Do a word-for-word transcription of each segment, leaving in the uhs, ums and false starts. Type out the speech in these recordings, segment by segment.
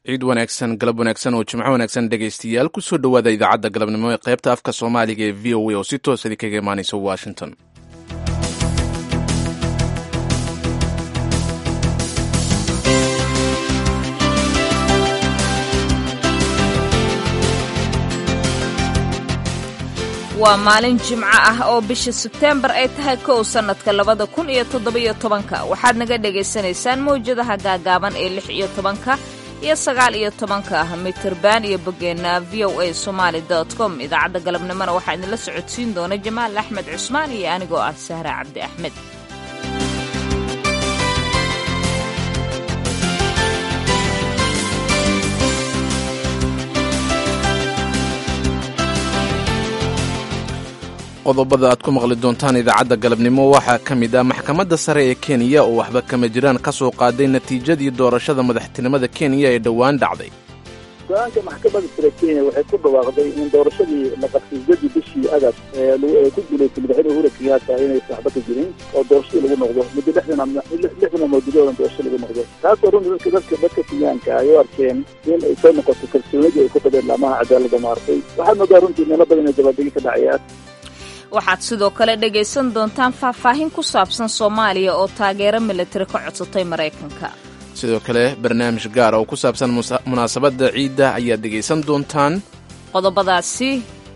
ciid wanaagsan galab wanaagsan oo jimco wanaagsan dhegaystayaal kusoo dhowaada idaacadda galabnimo ee qaybta afka soomaaliga ee v o a oo si toos idinkaga imaanaysa washington. waa maalin jimco ah oo bisha Sebteembar ay tahay kow sanadka labada kun iyo toddoba-iyo tobanka. waxaad naga dhagaysanaysaan mawjadaha gaagaaban ee lix iyo tobanka iyo sagaal iyo tobanka mitirban iyo bogeena v o a somali dot com. idaacadda galabnimona waxaa idinla socodsiin doona Jamaal Axmed Cusmaan iyo anigoo ah Sahra Cabdi Axmed. qodobada aad ku maqli doontaan idaacadda galabnimo waxaa ka mid ah maxkamadda sare ee Kenya oo waxba kama jiraan ka soo qaaday natiijadii doorashada madaxtinimada Kenya ee dhowaan dhacday. go'aanka maxkamadda sare Kenya waxay ku dhawaaqday in doorashadii la qabtay jaddi bishii Agost ee ku guuleysay madaxweyne Uhuru Kenyatta inay saxba ka jirin oo doorashada lagu noqdo muddo lixdan ama lixdan muddo doorashada lagu noqdo taasoo runtii dadka dadka Kenyaanka ay arkeen in ay soo noqoto kalsoonida ay ku qabeen laamaha cadaaladda maartay waxaa moodaa runtii meelo badan ay dabadegi ka dhacayaan. waxaad sidoo kale dhegaysan doontaan faahfaahin ku saabsan Soomaaliya oo taageero militari ka codsatay Mareykanka. sidoo kale barnaamij gaar ah oo ku saabsan munaasabadda ciidda ayaad dhegaysan doontaan. qodobadaasi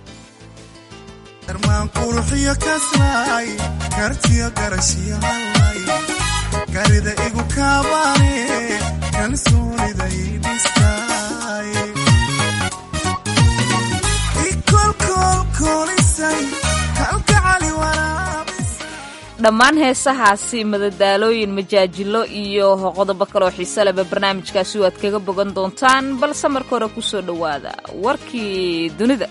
armaan qurxiyo kaslay kartiyo garashiyo garida igu kaabane kalsoonida idistay ikol kol kolisay dhammaan heesahaasi madadaalooyin majaajilo iyo qodobo kaloo xiise leba barnaamijkaasi waad kaga bogan doontaan balse marka hore ku soo dhowaada warkii dunida.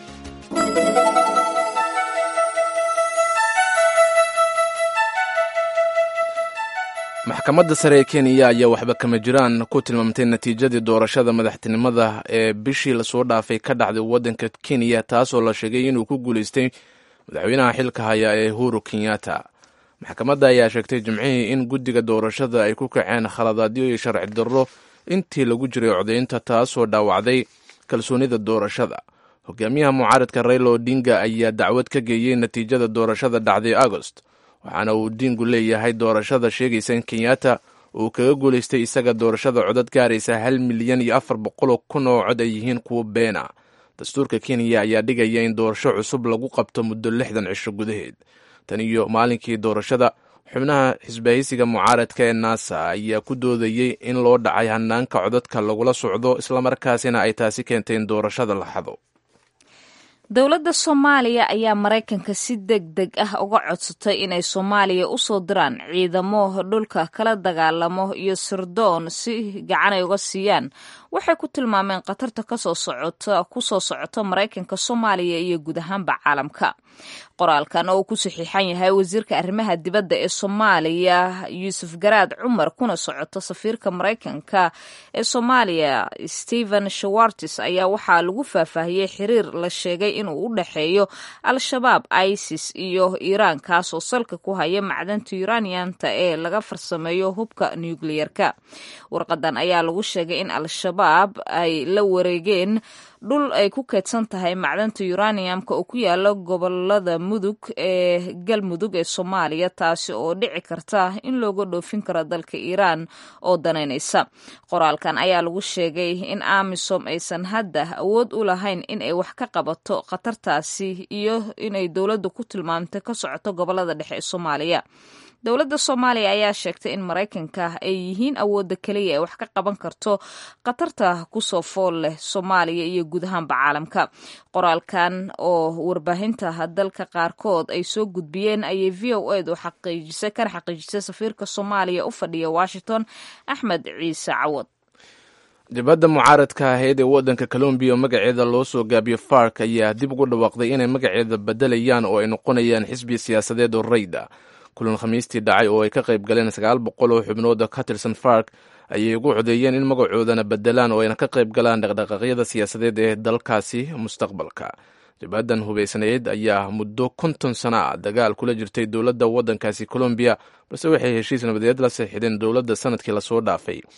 maxkamadda sare ee Kenya ayaa waxba kama jiraan ku tilmaamtay natiijadii doorashada madaxtinimada ee bishii lasoo dhaafay ka dhacday waddanka Kenya taasoo la sheegay inuu ku guuleystay madaxweynaha xilka haya ee Uhuru Kenyatta. maxkamadda ayaa sheegtay jimcihii in guddiga doorashada ay ku kaceen khaladaadyo iyo sharci darro intii lagu jiray codaynta taasoo dhaawacday kalsoonida doorashada. hogaamiyaha mucaaradka Raila Odinga ayaa dacwad ka geeyey natiijada doorashada dhacday Agost waxaana uu Odingu leeyahay doorashada sheegaysa in Kenyatta uu kaga guuleystay isaga doorashada codad gaaraysa hal milyan iyo afar boqol kun oo cod ay yihiin kuwo beena. dastuurka Kenya ayaa dhigaya in doorasho cusub lagu qabto muddo lixdan cisho gudaheed. tan iyo maalinkii doorashada xubnaha xisbahaysiga mucaaradka ee NASA ayaa ku doodayey in loo dhacay hanaanka codadka lagula socdo islamarkaasina ay taasi keentay in doorashada la xado. dowladda Soomaaliya ayaa Mareykanka si degdeg ah uga codsatay inay Soomaaliya u soo diraan ciidamo dhulka kala dagaalamo iyo sirdoon si gacan ay uga siiyaan waxay ku tilmaameen qatarta ka soo socota ku soo socota Mareykanka Soomaaliya iyo guud ahaanba caalamka. qoraalkan oo ku saxiixan yahay wasiirka arrimaha dibadda ee Soomaaliya Yuusuf Garaad Cumar kuna socota safiirka Mareykanka ee Soomaaliya Stephen Schwartz ayaa waxaa lagu faahfaahiyey xiriir la sheegay inuu u dhaxeeyo Al-Shabaab, ISIS iyo Iiraan kaasoo salka ku haya macdanta uraniumta ee laga farsameeyo hubka nuclearka. warqadan ayaa lagu sheegay in Al-Shabaab ay la wareegeen dhul ay ku keedsan tahay macdanta uraniumka oo ku yaala gobolada mudug ee galmudug ee Soomaaliya taasi oo dhici karta in looga dhoofin karo dalka Iiraan oo danaynaysa. qoraalkan ayaa lagu sheegay in AMISOM aysan hadda awood u lahayn in ay wax ka qabato khatartaasi iyo inay dowladdu ku tilmaamtay ka socoto gobolada dhexe ee Soomaaliya. dowladda Soomaaliya ayaa sheegtay in Mareykanka ay yihiin awoodda kaliya ee wax ka qaban karto qatarta ku soo fool leh Soomaaliya iyo guud ahaanba caalamka. qoraalkan oo warbaahinta dalka qaarkood ay soo gudbiyeen ayay V O A du xaqiijisay kana xaqiijisay safiirka Soomaaliya u fadhiya Washington Axmed Ciise Cawad. jabhadda mucaaradka ahayd ee waddanka Colombia magaceeda loo soo gaabiyo FARC ayaa dib ugu dhawaaqday inay magaceeda bedelayaan oo ay noqonayaan xisbi siyaasadeed oo rayda. kulan khamiistii dhacay oo ay ka qayb galeen sagaal boqol oo xubnood ka tirsan FARC ayay ugu codeeyeen in magacoodana bedelaan oo ayna ka qayb galaan dhaqdhaqaaqyada siyaasadeed ee dalkaasi mustaqbalka. jabhadan hubaysanayd ayaa muddo konton sano ah dagaal kula jirtay dowladda waddankaasi Colombia balse waxay heshiis nabadeed la saxiixdeen dowladda sanadkii lasoo dhaafay.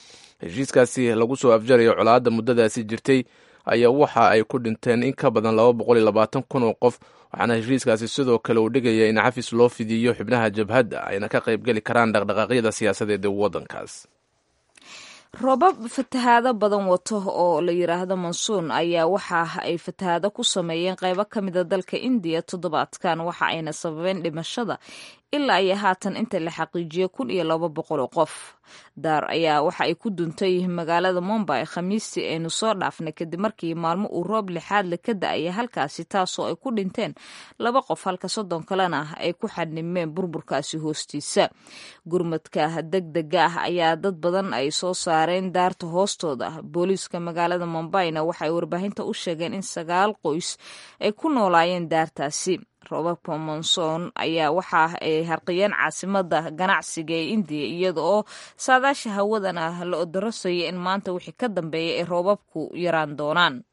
heshiiskaasi lagu soo afjarayo colaadda muddadaasi jirtay ayaa waxa ay ku dhinteen in ka badan laba boqol iyo labaatan kun oo qof, waxaana heshiiskaasi sidoo kale uu dhigaya in cafis loo fidiyo xubnaha jabhadda ayna ka qaybgeli karaan dhaqdhaqaaqyada siyaasadeed ee waddankaas. roobab fatahaado badan wato oo la yiraahdo monsuun ayaa waxa ay fatahaado ku sameeyeen qaybo ka mida dalka indiya toddobaadkan, waxa ayna sababeen dhimashada ilaa iyo haatan inta la xaqiijiyo kun iyo laba boqol oo qof. daar ayaa waxa ay ku duntay magaalada Mumbai khamiistii aynu soo dhaafnay kadib markii maalmo uu roob lixaad la ka da'ay halkaasi, taasoo ay ku dhinteen laba qof halka soddon kalena ay ku xadnimeen burburkaasi hoostiisa. gurmadka degdega ah ayaa dad badan ay soo saareen daarta hoostooda. booliiska magaalada Mumbaina waxay warbaahinta u sheegeen in sagaal qoys ay ku noolaayeen daartaasi. roobabka monsoon ayaa waxa ay harqiyeen caasimada ganacsiga ee indiya, iyada oo saadaasha hawadana la odarasaya in maanta wixii ka dambeeya ay roobabku yaraan doonaan.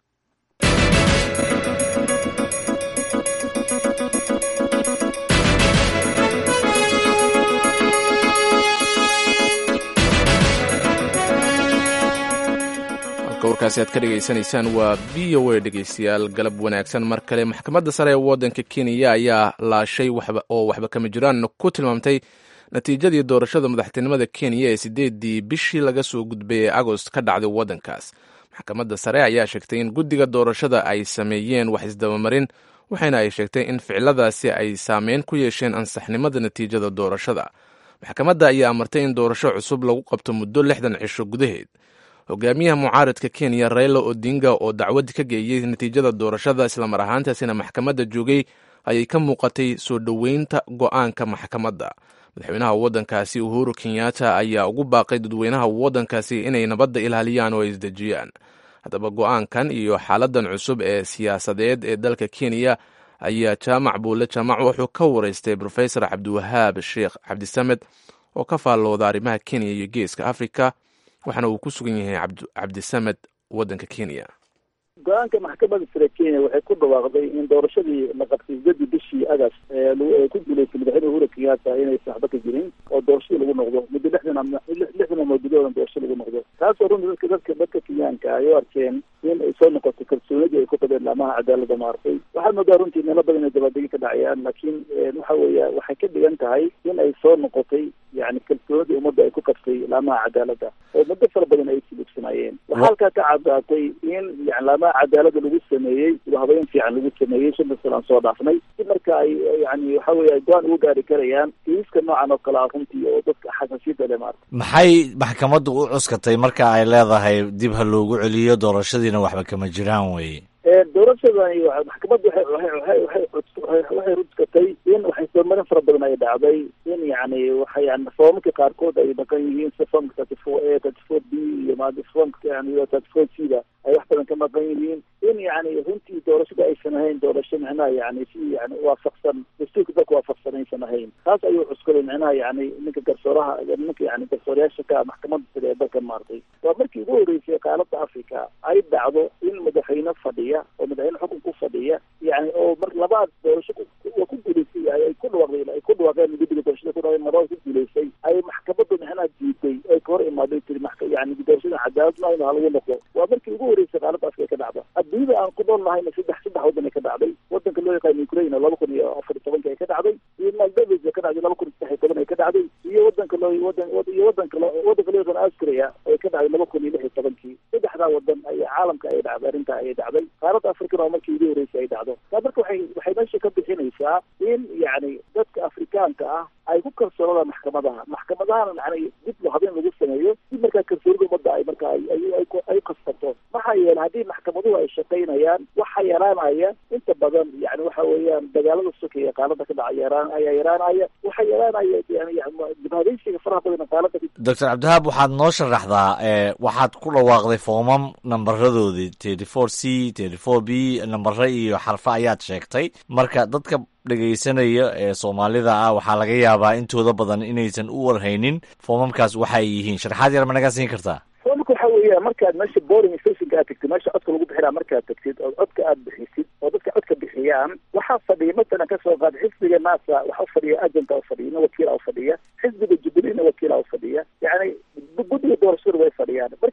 warkaasi aad ka dhegaysanaysaan waa v o a dhegeystayaal, galab wanaagsan mar kale. maxkamadda sare ee waddanka kenya ayaa laashay oo waxba kama jiraan ku tilmaamtay natiijadii doorashada madaxtinimada kenya ee sideedii bishii laga soo gudbay ee agost ka dhacday waddankaas. maxkamadda sare ayaa sheegtay in guddiga doorashada ay sameeyeen wax isdabamarin, waxayna ay sheegtay in ficiladaasi ay saameyn ku yeesheen ansaxnimada natiijada doorashada. maxkamadda ayaa amartay in doorasho cusub lagu qabto muddo lixdan cisho gudaheed. hogaamiyaha mucaaradka kenya Raila Odinga oo dacwad ka geeyey natiijada doorashada islamar ahaantaasina maxkamadda joogay ayay ka muuqatay soo dhoweynta go'aanka maxkamadda. madaxweynaha waddankaasi Uhuru Kenyatta ayaa ugu baaqay dadweynaha waddankaasi inay nabadda ilaaliyaan oo ay isdejiyaan. haddaba go'aankan iyo xaaladan cusub ee siyaasadeed ee dalka Kenya ayaa jaamac buule jaamac wuxuu ka waraystay Professor Cabdiwahaab Sheekh Cabdisamed oo ka faallooda arrimaha Kenya iyo Geeska Afrika, waxaana uu ku sugan yahay Cabdisamed waddanka Kenya. go-aanka maxkamadda sare Kenya waxay ku dhawaaqday in doorashadii la qabtay sidii bishii Agost ee lagu ku guuleystay madaxweyne Uhuru Kenyatta inay saxba ka jirin oo doorasho lagu noqdo muddo lixdan lixdan muddo doorasho lagu noqdo, taasoo runtii dadka dadka Kenyaanka ay u arkeen in ay soo noqoto kalsoonidii ay ku qabeen laamaha cadaaladda maartay. waxaa moodaa runtii meelo badan ay dabadegi ka dhacayaan, laakiin waxa weeya waxay ka dhigan tahay in ay soo noqotay yani kalsoonidii ummadda ay ku qabtay laamaha cadaaladda oo muddo fara badan ay silugsanaayeen. waxaa halkaa ka caddaatay in yani laamaha cadaaladda lagu sameeyey sida habeyn fiican lagu sameeyey shanta sanaan soo dhaafnay, si marka ay yani waxa weeye ay go-aan ugu gaari karayaan kiiska noocan oo kale ah runtii oo dadka xasaasiyadda leh maarta. maxay maxkamaddu u cuskatay marka ay leedahay dib ha loogu celiyo doorashadiina waxba kama jiraan weye? doorashadani maxkamaddu waxay waxay waxay ruskatay in waxay soomarin fara badan ay dhacday, in yani waxa yani foomamka qaarkood ay dhaqan yihiin sida foomka thirty four A, thirty four B iyo maada foomka yani thirty four C da ay wax badan ka maqan yihiin, in yani runtii doorashada aysan ahayn doorasho micnaha yani si yani waafaqsan dastuurka dalka waafaqsan aysan ahayn. taas ayuu cuskaday micnaha yani ninka garsooraha ninka yani garsoorayaasha ka maxkamadda sare ee dalka maartay. waa markii ugu horeysay qaaladda Afrika ay dhacdo in madaxweyne fadhiya oo madaxweyne xukun ku fadhiya yani oo mar labaad doorasho waa ku guuleystay ay ku dhawaaqday ay ku dhawaaqeen guddiga doorashada ku dhawaaqeen marwaa ku guuleystay ay maxkamaddu micnaha diiday ay ka hor imaaday tiri maxka yani doorashada cadaalad ma in lagu noqdo. waa markii ugu horeysay qaaladda Afrika ka dhacda. adduunyada aan ku nool nahayna saddex saddex waddan ay ka dhacday. waddanka loo yaqaan Ukraine laba kun iyo afar iyo tobanka ay ka dhacday, iyo Moldova ka dhacday laba kun iyo saddex iyo toban ay ka dhacday, iyo waddanka loo waddan iyo waddanka waddanka loo yaqaan Austria ay ka dhacday laba kun iyo lix iyo tobankii. saddexdaa waddan ayaa caalamka ay dhacday arrinta ay dhacday. qaaladda Afrikana waa markii ugu horeysay ay dhacdo. taa marka waxay waxay meesha ka bixinaysaa in yani dadka Afrikaanka ah ay ku kalsoonadaan maxkamadaha maxkamadahana yani dib loo habeen lagu sameeyo si markaa kalsoonida ummadda ay markaa ay ay kasbato. maxaa yeelay haddii maxkamaduhu ay shaqaynayaan waxa yaraanaya inta badan yani waxa weeyaan dagaalada sokeya qaalada ka dhaca yaraan ayaa yaraanaya waxa yaraanaya yani dibadaysiga faraha badan qaalada. doctor Cabdiwahaab, waxaad noo sharaxdaa ee waxaad ku dhawaaqday foomam nambaradoodii thirty four C thirty four B nambaro iyo xarfo ayaad sheegtay. marka dadka dhegaysanaya ee Soomaalida ah waxaa laga yaabaa intooda badan inaysan u warhaynin foomamkaas waxay yihiin. sharaxaad yar ma naga siin kartaa? foomka waxa weeya markaad meesha boarding stationka aad tagtid, meesha codka lagu bixinaa markaad tagtid oo codka aad bixisid oo dadka codka bixiyaan waxaa fadhiya masalan kasoo qaad xisbiga naasa waxa fadhiya agenta oo fadhiya wakiil oo fadhiya, xisbiga Jubilee wakiil oo fadhiya, yani guddiga doorashada way fadhiyaan.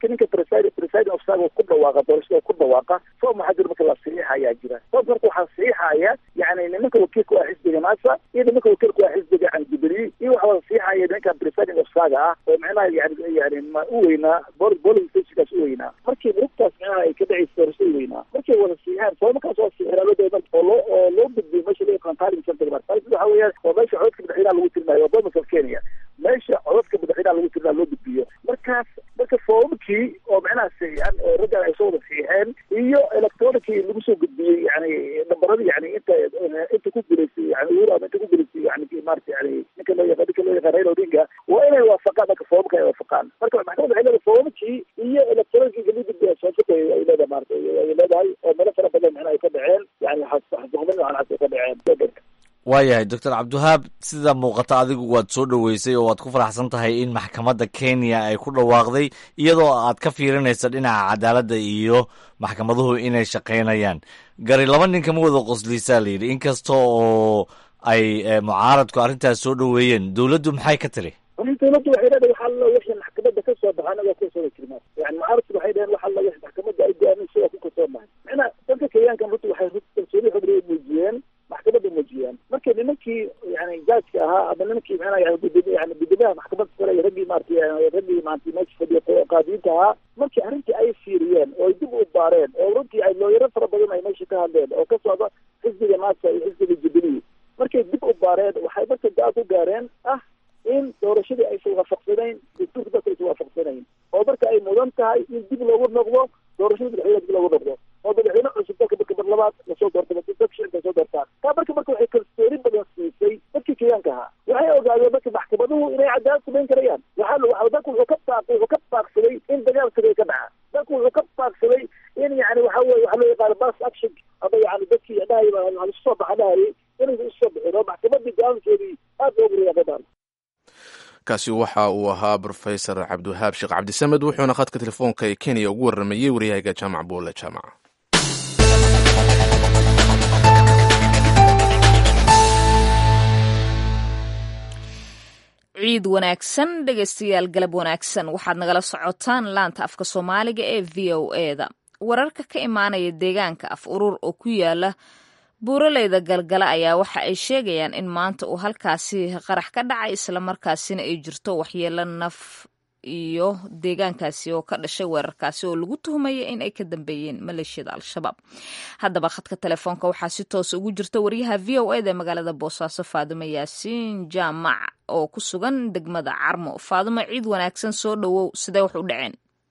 weynaa ninkan presiding ofsaga ah oo macnaha yani yani ma u weynaa polling stationkaas u weynaa markii rugtaas macnaha ay ka dhacaysa doorashada u weynaa markay wada siixeen foomakaas oo siixiraalooda marka oo loo oo loo gudbiyey meesha loo yaqaan tallying center marka waxa weeyaan waa meesha codadka madaxweynaha lagu tirinayo waa bomaska kenya meesha codadka madaxweynaha lagu tirinayo loo gudbiyo markaas marka foomkii oo macnaha siixan oo raggan ay soo wada siixeen iyo electronicii lagu soo gudbiyey yani nambaradii yani inta inta ku guleysay yani uhuru ama inta ku guleysay yani maarata yani ninka loo yaqaan ninka loo yaqaan Raila Odinga waa inay waafaqaan marka foomka ay waafaqaan marka maxkamadda waxay leedahay foomkii iyo electronicii lagu gudbiyo soosaka ay leedahay maarata ay leedahay oo meelo fara badan macnaha ay ka dhaceen yani xasuuqmin aan xasuuq ka dhaceen waayahay doctor cabdiwahaab sida muuqata adigu waad soo dhoweysay oo waad ku faraxsan tahay in maxkamadda Kenya ay ku dhawaaqday iyadoo aad ka fiirinaysa dhinaca cadaaladda iyo maxkamaduhu inay shaqaynayaan gari laba nin kama wada qoslisaa la yidhi inkasta oo ay mucaaradku arrintaas soo dhoweeyeen dowladdu maxay ka tiri dowladdu waxay leedahay waxa la wixii maxkamadda ka soo baxay anaga ku soo jirnaa yani mucaaradku waxay leedahay waxa la wixii maxkamadda ay go'aamisay oo ku soo baxay macna dadka Kenyaanka runtii waxay kalsooni xoog leh muujiyeen maxkamadda muujiyeen markii nimankii yani jaajka ahaa ama nimankii macnaha yani guddiga yani guddigaha maxkamadda sare iyo raggii maartay raggii maartay meesha fadhiya qaadiinta ahaa markii arrintii ay fiiriyeen oo dib u baareen oo runtii ay looyaro fara badan ay meesha ka hadleen oo ka socda xisbiga naasa iyo xisbiga jubilee markay dib u baareen waxay marka daa ku gaareen ah in doorashadii aysan waafaqsanayn dastuurka dadka aysan waafaqsanayn oo marka ay mudan tahay in dib loogu noqdo doorashada madaxweynaha dib loogu noqdo oo madaxweyne cusub dalka marka mar labaad lasoo doorta dadka shicibka soo doortaan taa marka marka waxay kalsooni badan siisay dadkii Kenyaanka ahaa waxay ogaadeen marka maxkamaduhu inay cadaalad samayn karayaan waxaa dalku wuxuu ka baaq wuxuu ka baaqsaday in dagaal tagay ka dhaca dalku wuxuu ka baaqsaday in yani waxa weeye waxa loo yaqaano mass action ama yani dadkii dhahay waxa soo baxa dhahay inay soo bixin oo maxkamadii go'aankeedii aad loogu riyaaqadaan kaasi waxa uu ahaa Professor Cabdiwahaab Sheekh Cabdisamed wuxuuna khadka telefoonka ee Kenya ugu waramayay wariyayga Jaamac Buule Jaamac ciid wanaagsan dhegeystayaal galab wanaagsan waxaad nagala socotaan laanta afka Soomaaliga ee V O A da wararka ka imaanaya deegaanka af urur oo ku yaala buuraleyda galgala ayaa waxa ay sheegayaan in maanta uu halkaasi qarax ka dhacay isla markaasina ay jirto waxyeelo naf iyo deegaankaasi oo ka dhashay weerarkaasi oo lagu tuhmaya in ay ka dambeeyeen maleeshiyada al-shabaab haddaba khadka telefoonka waxaa si toos ugu jirta wariyaha V O A da magaalada Boosaaso Faadimo Yaasiin Jaamac oo ku sugan degmada Carmo Faadimo ciid wanaagsan soo dhawow sidee wax u dhaceen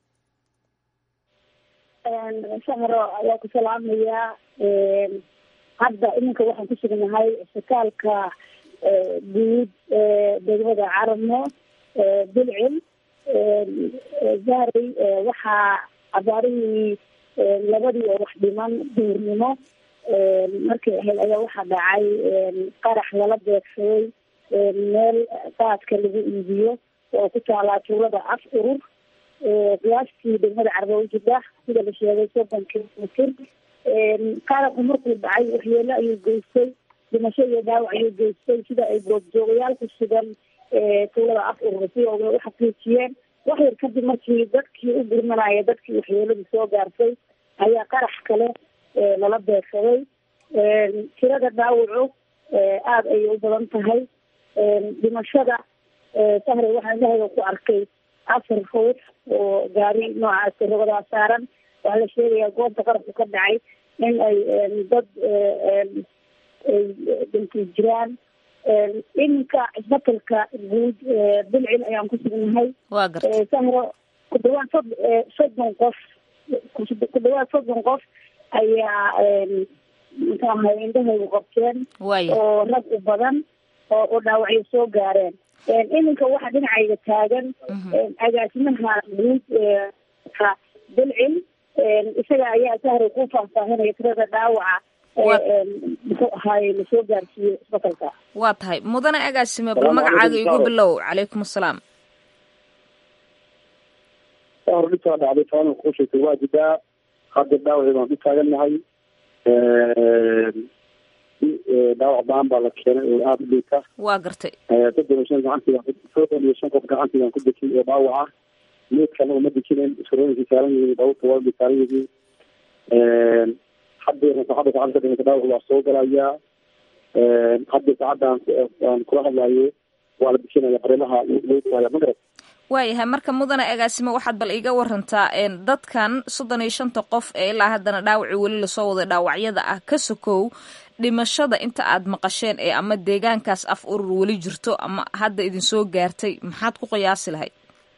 een samro ayaa ku salaamaya een hadda iminka waxaan ku sugnahay isbitaalka guud degmada Carmo bilcil zaaray waxaa abaarihii labadii oo wax dhiman duurnimo markii ahayd ayaa waxaa dhacay qarax lala beegsaday meel qaadka lagu iibiyo oo ku taalaa tuulada af urur qiyaastii degmada Carmo u jidha sida la sheegay soddon kilomitir qaraxu markuu dhacay waxyeelo ayuu geystay dhimasho iyo dhaawac ayuu geystay sida ay goobjoogayaal ku sugan tuulada af urur si oo u xaqiijiyeen wax yar kadib markii dadkii u gurmanaya dadkii waxyeeladii soo gaartay ayaa qarax kale lala beegsaday tirada dhaawacu aada ayay u badan tahay dhimashada sahre waxaan ilaahay ku arkay afar ruux oo gaari noocaas rogadaa saaran waxaa la sheegayaa goobta qaraxu ka dhacay in ay dad dhinti jiraan iminka isbetelka guud bilcil ayaan ku sugnahay sahro ku dhawaad sod soddon qof ku dhawaad soddon qof ayaa muxuu ahay indhahaygu qabteen oo rag u badan oo dhaawacyo soo gaareen iminka waxaa dhinacayga taagan agaasimaha guud bilcil isaga ayaa sahro ku faahfaahinaya tirada dhaawaca muxuu ahaay lasoo gaarsiiyey isbetelka waa tahay mudane agaasime bal magacaaga igu bilow calaykum assalaam horta dhacday taan ku sheegtay waa jidaa hadda dhaawac baan ku taagannahay dhaawac baan baa la keenay oo aada u liita waa gartay soddon iyo shan gacantiidan soddon iyo shan qof gacantiidan ku dejin oo dhaawaca meedkana uma dejinen iskarooyinkii saaran yihiin dhawrta waa saaran yihiin hadda saacadda saacadda ka dhimata dhaawac waa soo galayaa hadda saacadda aan kula hadlayo waa la bixinaya fariimaha loo taaya magarad. waayahay marka mudane agaasimo waxaad bal iga warantaa dadkan soddon iyo shanta qof ee ilaa haddana dhaawacii weli lasoo waday dhaawacyada ah ka sokow dhimashada inta aad maqasheen ee ama deegaankaas af urur weli jirto ama hadda idinsoo gaartay maxaad ku qiyaasi lahayd?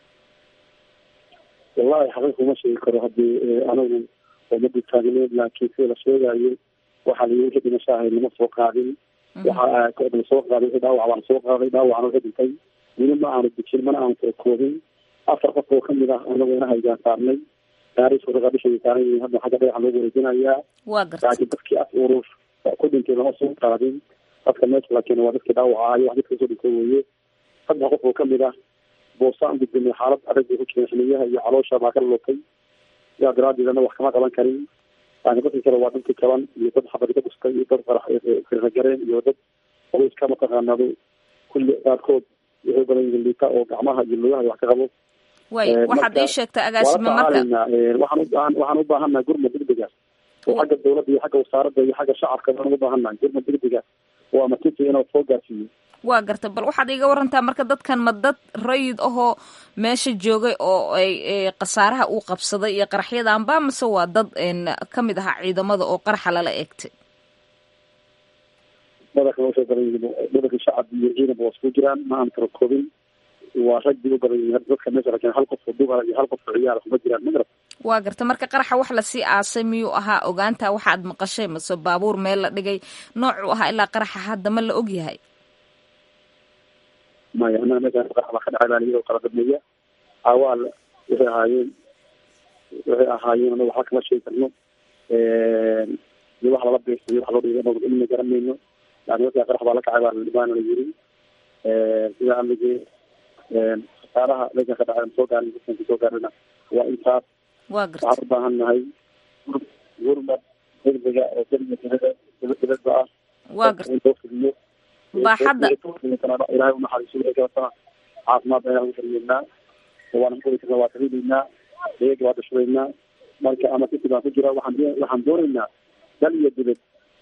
wallahi xaqiiq uma sheegi karo haddii anagu umada taagneed laakiin sida la sheegayo waxaa la yiri dhimasho ahay lama soo qaadin waxaa la soo qaaday dhaawac waa la soo qaaday dhaawacna wuxuu dhintay weli ma aanu dejin mana aanu soo koobin afar qof oo kamid ah anagu ina haygaan saarnay taariikh wadaga dhishii taariikh hadda xagga dhagaxa loogu wareejinayaa waa gartay laakiin dadkii af urur ku dhintay lama soo qaadin dadka meesha laakiin waa dadkii dhaawacaayo wax dadka soo dhintay weeye saddex qof oo kamid ah boosaan gudbinay xaalad adag ku jiray xiliyaha iyo caloosha baa ka lootay yaa daraadeedna wax kama qaban karin laakiin dadkii kale waa dadkii kaban iyo dad xabad ka dhustay iyo dad farax firnagareen iyo dad qoys kama taqaanado kulli qaarkood wuxuu badan yihiin liita oo gacmaha iyo lugaha wax ka qabo. way waxaad ii sheegtay agaasimo marka waxaan u baahan waxaan u baahannahay gurmad degdeg ah oo xagga dawladda iyo xagga wasaaradda iyo xagga shacabka waxaan u baahannahay gurmad degdeg ah oo ama tinta inuu soo gaarsiiyo. waa garta bal waxaad iga warantaa marka dadkan ma dad rayid ahoo meesha joogay oo ay khasaaraha uu qabsaday iyo qaraxyadanba mase waa dad ka mid ahaa ciidamada oo qaraxa lala eegtay? dadka waxay badan yihiin dadka shacab iyo ciidan waa isku jiraan ma aan kala koobin waa rag u badan yihiin dadka meesha laakiin hal qof oo duubara iyo hal qof oo ciyaar kuma jiraan magarad. waa garta marka qaraxa wax lasii aasay miyuu ahaa ogaanta waxaad maqashay mase baabuur meel la dhigay noocuu ahaa ilaa qaraxa hadda ma la og yahay? maya anaga meeshaan qarax baa ka dhacay baa iyadoo kala dadmeeya awaal waxay ahaayeen waxay ahaayeen anaga waxba kama sheegi karno iyo wax lala beegsay wax loo dhigay anagu ilmi garanayno laakiin markaa qarax baa la kacay baa dhibaana la yiri sida aan lagey khasaaraha meeshaan ka dhacay soo gaarin dadkan soo gaarina waa intaas. waa garta waxaan u baahannahay gurmad degdega oo degdega dibadda ah. waa garta baaxadda ilaahay u naxariiso eegatana caafimaad ayaan ugu daryeelnaa waana kuli karnaa waa tariideynaa eega waa dhashubaynaa marka ama siti baan ku jira waxaan waxaan doonaynaa dal iyo dibad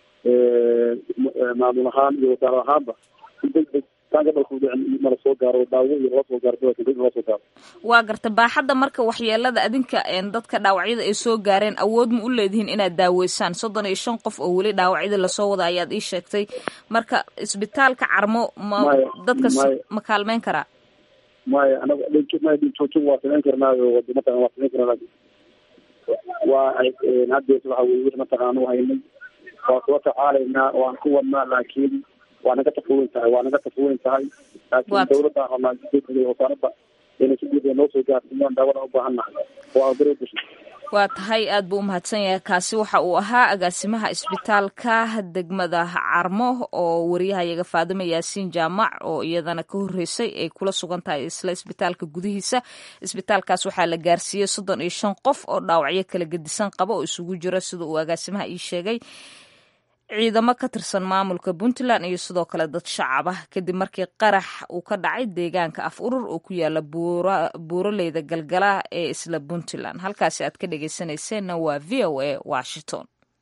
maamul ahaan iyo wasaar ahaanba si degdeg taanka dalku dhicin mala soo gaaro daawo iyo loo soo gaaro dadka degdeg loo soo gaaro. waa garta baaxadda marka waxyeelada adinka dadka dhaawacyada ay soo gaareen awood ma u leedihiin inaad daaweysaan soddon iyo shan qof oo weli dhaawacyada lasoo wada ayaad ii sheegtay marka isbitaalka Carmo ma dadka ma kaalmeyn karaa? maya anaga maya dhintoojin waa samayn karnaayo wadamatan waa samayn karnaa waa haddees waxa weye wix mataqaana u haynay waa kula tacaalaynaa waan ku wadnaa laakiin waa naga tafuweyn tahay waa naga tafuweyn tahay laakiin dawladda rabnaa iyo wasaaradda inay si guud noo soo gaarsiiyaan daawada u baahannahay waa bere bushay. waa tahay aad buu umahadsan yahay kaasi waxa uu ahaa agaasimaha isbitaalka degmada Carmo oo wariyahayaga Faadimo Yaasiin Jaamac oo iyadana ka horeysay ay kula sugan tahay isla isbitaalka gudihiisa. isbitaalkaas waxaa la gaarsiiyey soddon iyo shan qof oo dhaawacyo kala gedisan qaba oo isugu jira sida uu agaasimaha ii sheegay ciidamo ka tirsan maamulka Puntland iyo sidoo kale dad shacab ah kadib markii qarax uu ka dhacay deegaanka af urur oo ku yaala buura buuraleyda galgala ee isla Puntland. halkaasi aad ka dhageysaneyseen waa V O A Washington.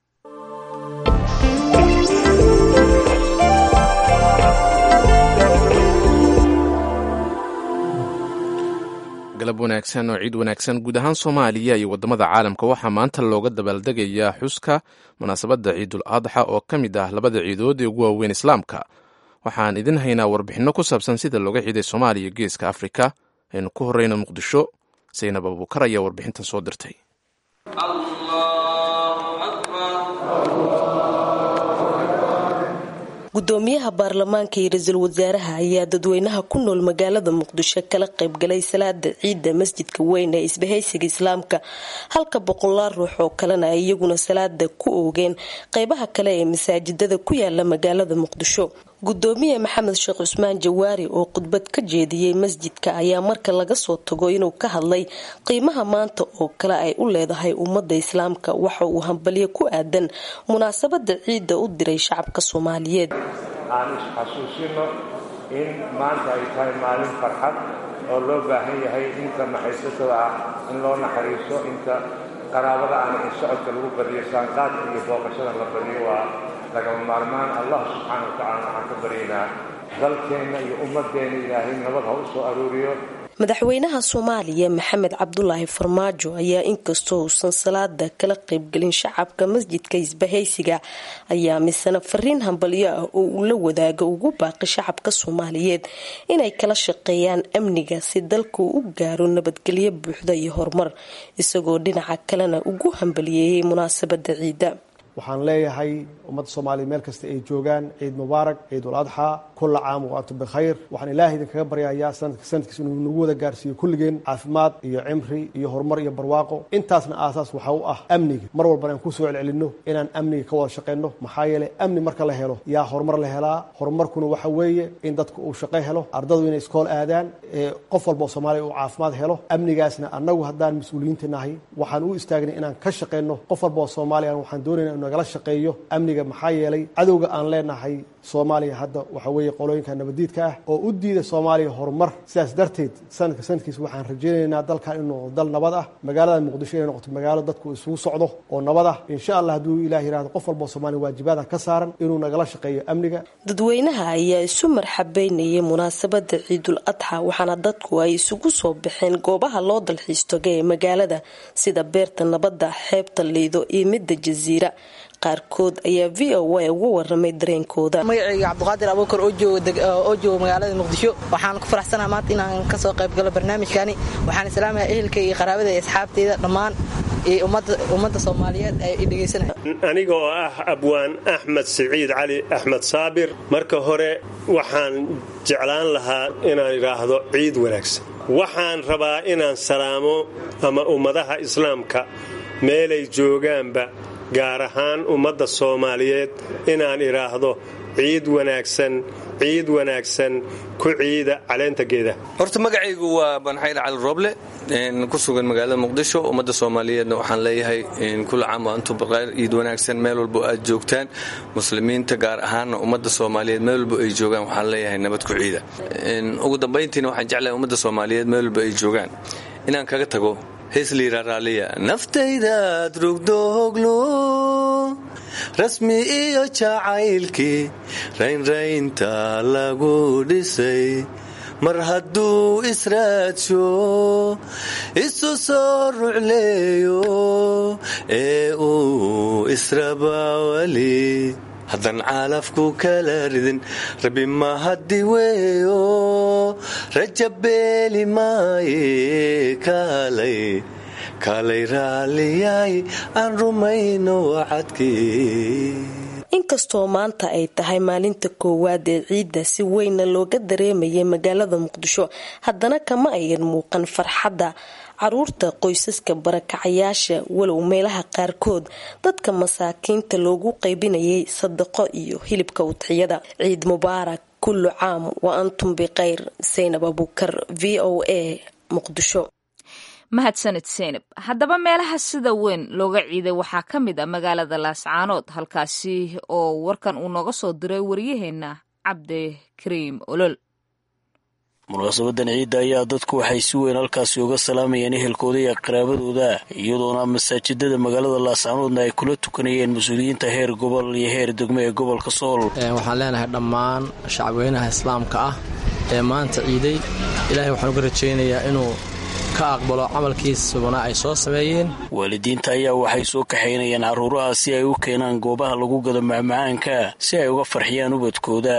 galab wanaagsan oo ciid wanaagsan guud ahaan Soomaaliya iyo wadamada caalamka waxaa maanta looga dabaaldegayaa xuska munaasabadda Ciidul Adha oo ka mid ah labada ciidood ee ugu waaweyn Islaamka. waxaan idin haynaa warbixino ku saabsan sida looga ciiday Soomaaliya iyo Geeska Afrika. aynu ku horeyno Muqdisho. Saynab Abubakar ayaa warbixintan soo dirtay. gudoomiyaha baarlamaanka iyo ra'iisul wasaaraha ayaa dadweynaha ku nool magaalada Muqdisho kala qayb galay salaada ciida masjidka weyn ee isbahaysiga Islaamka halka boqolaal ruux oo kalena ay iyaguna salaada ku oogeen qaybaha kale ee masaajidada ku yaala magaalada Muqdisho. gudoomiye Maxamed Sheekh Cusmaan Jawaari oo khudbad ka jeediyay masjidka ayaa marka laga soo tago inuu ka hadlay qiimaha maanta oo kale ay u leedahay ummadda Islaamka waxa uu hambaliyo ku aadan munaasabada ciida u diray shacabka Soomaaliyeed. aan isxasuusino in maanta ay tahay maalin farxad oo loo baahan yahay inta naxariisada ah in loo naxariiso inta qaraabada aan in socodka lagu badiyo saanqaadka iyo booqashada la badiyo waa lagama maarmaan. allah subxaanahu wa tacaala waxaan ka baryaynaa dalkeenna iyo ummadeenna ilaahay nabad ha u soo arooriyo. madaxweynaha soomaaliya maxamed cabdulaahi farmaajo ayaa inkastoo uusan salaada kala qaybgelin shacabka masjidka isbahaysiga ayaa misana fariin hambalyo ah oo uu la wadaaga ugu baaqi shacabka soomaaliyeed inay kala shaqeeyaan amniga si dalku u gaaro nabadgelyo buuxda iyo horumar, isagoo dhinaca kalena ugu hambaliyeeyay munaasabada ciida. waxaan leeyahay ummadda soomaaliya meel kasta ay joogaan ciid mubaarak, ciidul adxaa, kulla caam wa antum bikhayr. waxaan ilaahay idinkaga baryayaa sanadka sanadkiisa inuu nagu wada gaarsiiyo kulligeen caafimaad iyo cimri iyo horumar iyo barwaaqo. intaasna aasaas waxa u ah amniga. mar walbana aan kusoo celcelinno inaan amniga ka wada shaqeyno, maxaa yeelay amni marka la helo yaa horumar la helaa. horumarkuna waxa weeye in dadku uu shaqo helo, ardadu inay iskool aadaan, qof walba oo soomaaliya uu caafimaad helo. amnigaasna annagu haddaan mas-uuliyiinta nahay waxaan u istaagnay inaan ka shaqeyno. qof walba oo soomaaliya waxaan doonaynaa nagala shaqeeyo amniga, maxaa yeelay cadowga aan leenahay Soomaaliya hadda waxa weeye qolooyinka nabadiidka ah oo u diida Soomaaliya horumar. sidaas darteed sanadka sanadkiisa waxaan rajaynaynaa dalkan inuu dal nabad ah, magaalada Muqdisho inay noqoto magaalo dadku isugu socdo oo nabad ah. insha Allah hadduu Ilaahay yiraahdo qof walba Soomaali waajibaad ka saaran inuu nagala shaqeeyo amniga. dadweynaha ayaa isu marxabeynayay munaasabada Ciidul Adha, waxaana dadku ay isugu soo baxeen goobaha loo dalxiisto ee magaalada sida beerta nabadda, xeebta Liido iyo midda Jasiira. qaarkood ayaa V O A ugu waramay dareenkooda. magacayga Cabdiqaadir Abuukar oo jooga oo jooga magaalada Muqdisho. waxaan ku faraxsanahay maanta inaan ka soo qayb galo barnaamijkani. waxaan islaamayaa ehelka iyo qaraabada iyo asxaabteeda dhammaan ee ummadda ummadda Soomaaliyeed ay dhageysanayaan. aniga oo ah Abwaan Axmed Saciid Cali Axmed Saabir, marka hore waxaan jeclaan lahaa inaan iraahdo ciid wanaagsan. waxaan rabaa inaan salaamo ama ummadaha islaamka meelay joogaanba, gaar ahaan ummadda Soomaaliyeed inaan iraahdo ciid wanaagsan, ciid wanaagsan ku ciida caleenteeda. horta magacaygu waa Banxayl Cali Roble, in ku sugan magaalada Muqdisho. ummadda Soomaaliyeedna waxaan leeyahay in kullu caam wa antum bikhayr, ciid wanaagsan meel walba aad joogtaan. muslimiinta gaar ahaan ummadda Soomaaliyeed meel walba ay joogaan waxaan leeyahay nabad ku ciida. in ugu dambeyntiina waxaan jeclahay ummadda Soomaaliyeed meel walba ay joogaan inaan kaga tago heesliira raaliya naftaydaad rugdooglo rasmi iyo jacaylkii raynraynta lagu dhisay mar hadduu israadsho isu soo rucleeyo ee uu israbawali haddan caalafku kala ridin rabbi ma haddi weeyo rajabeeli maaye kaalay kaalay raaliyay aan rumayno wacadkii. inkastoo maanta ay tahay maalinta koowaad ee ciidda si weynna looga dareemayay magaalada Muqdisho, haddana kama ayan muuqan farxadda caruurta qoysaska barakacayaasha, walow meelaha qaarkood dadka masaakiinta loogu qaybinayay sadaqo iyo hilibka udxiyada. ciid mubaarak, kullu caam wa antum bikhayr. Zaynab Abuukar, V O A, Muqdisho. mahadsanid Zaynab. haddaba meelaha sida weyn looga ciiday waxaa ka mid ah magaalada Laascaanood, halkaasi oo warkan uu nooga soo diray wariyaheena Cabdikariim Olol. munaasabadan ciidda ayaa dadku waxay si weyn halkaasi uga salaamayeen ehelkooda iyo qaraabadooda, iyadoona masaajidada magaalada Laascaanoodna ay kula tukanayeen mas-uuliyiinta heer gobol iyo heer degmo ee gobolka Sool. waxaan leenahay dhammaan shacabweynaha islaamka ah ee maanta ciiday, ilaahay waxaan uga rajaynayaa inuu ka aqbalo camalkiisuna ay soo sameeyeen. waalidiinta ayaa waxay soo kaxaynayaan carruuraha si ay u keenaan goobaha lagu gado macmacaanka si ay uga farxiyaan ubadkooda.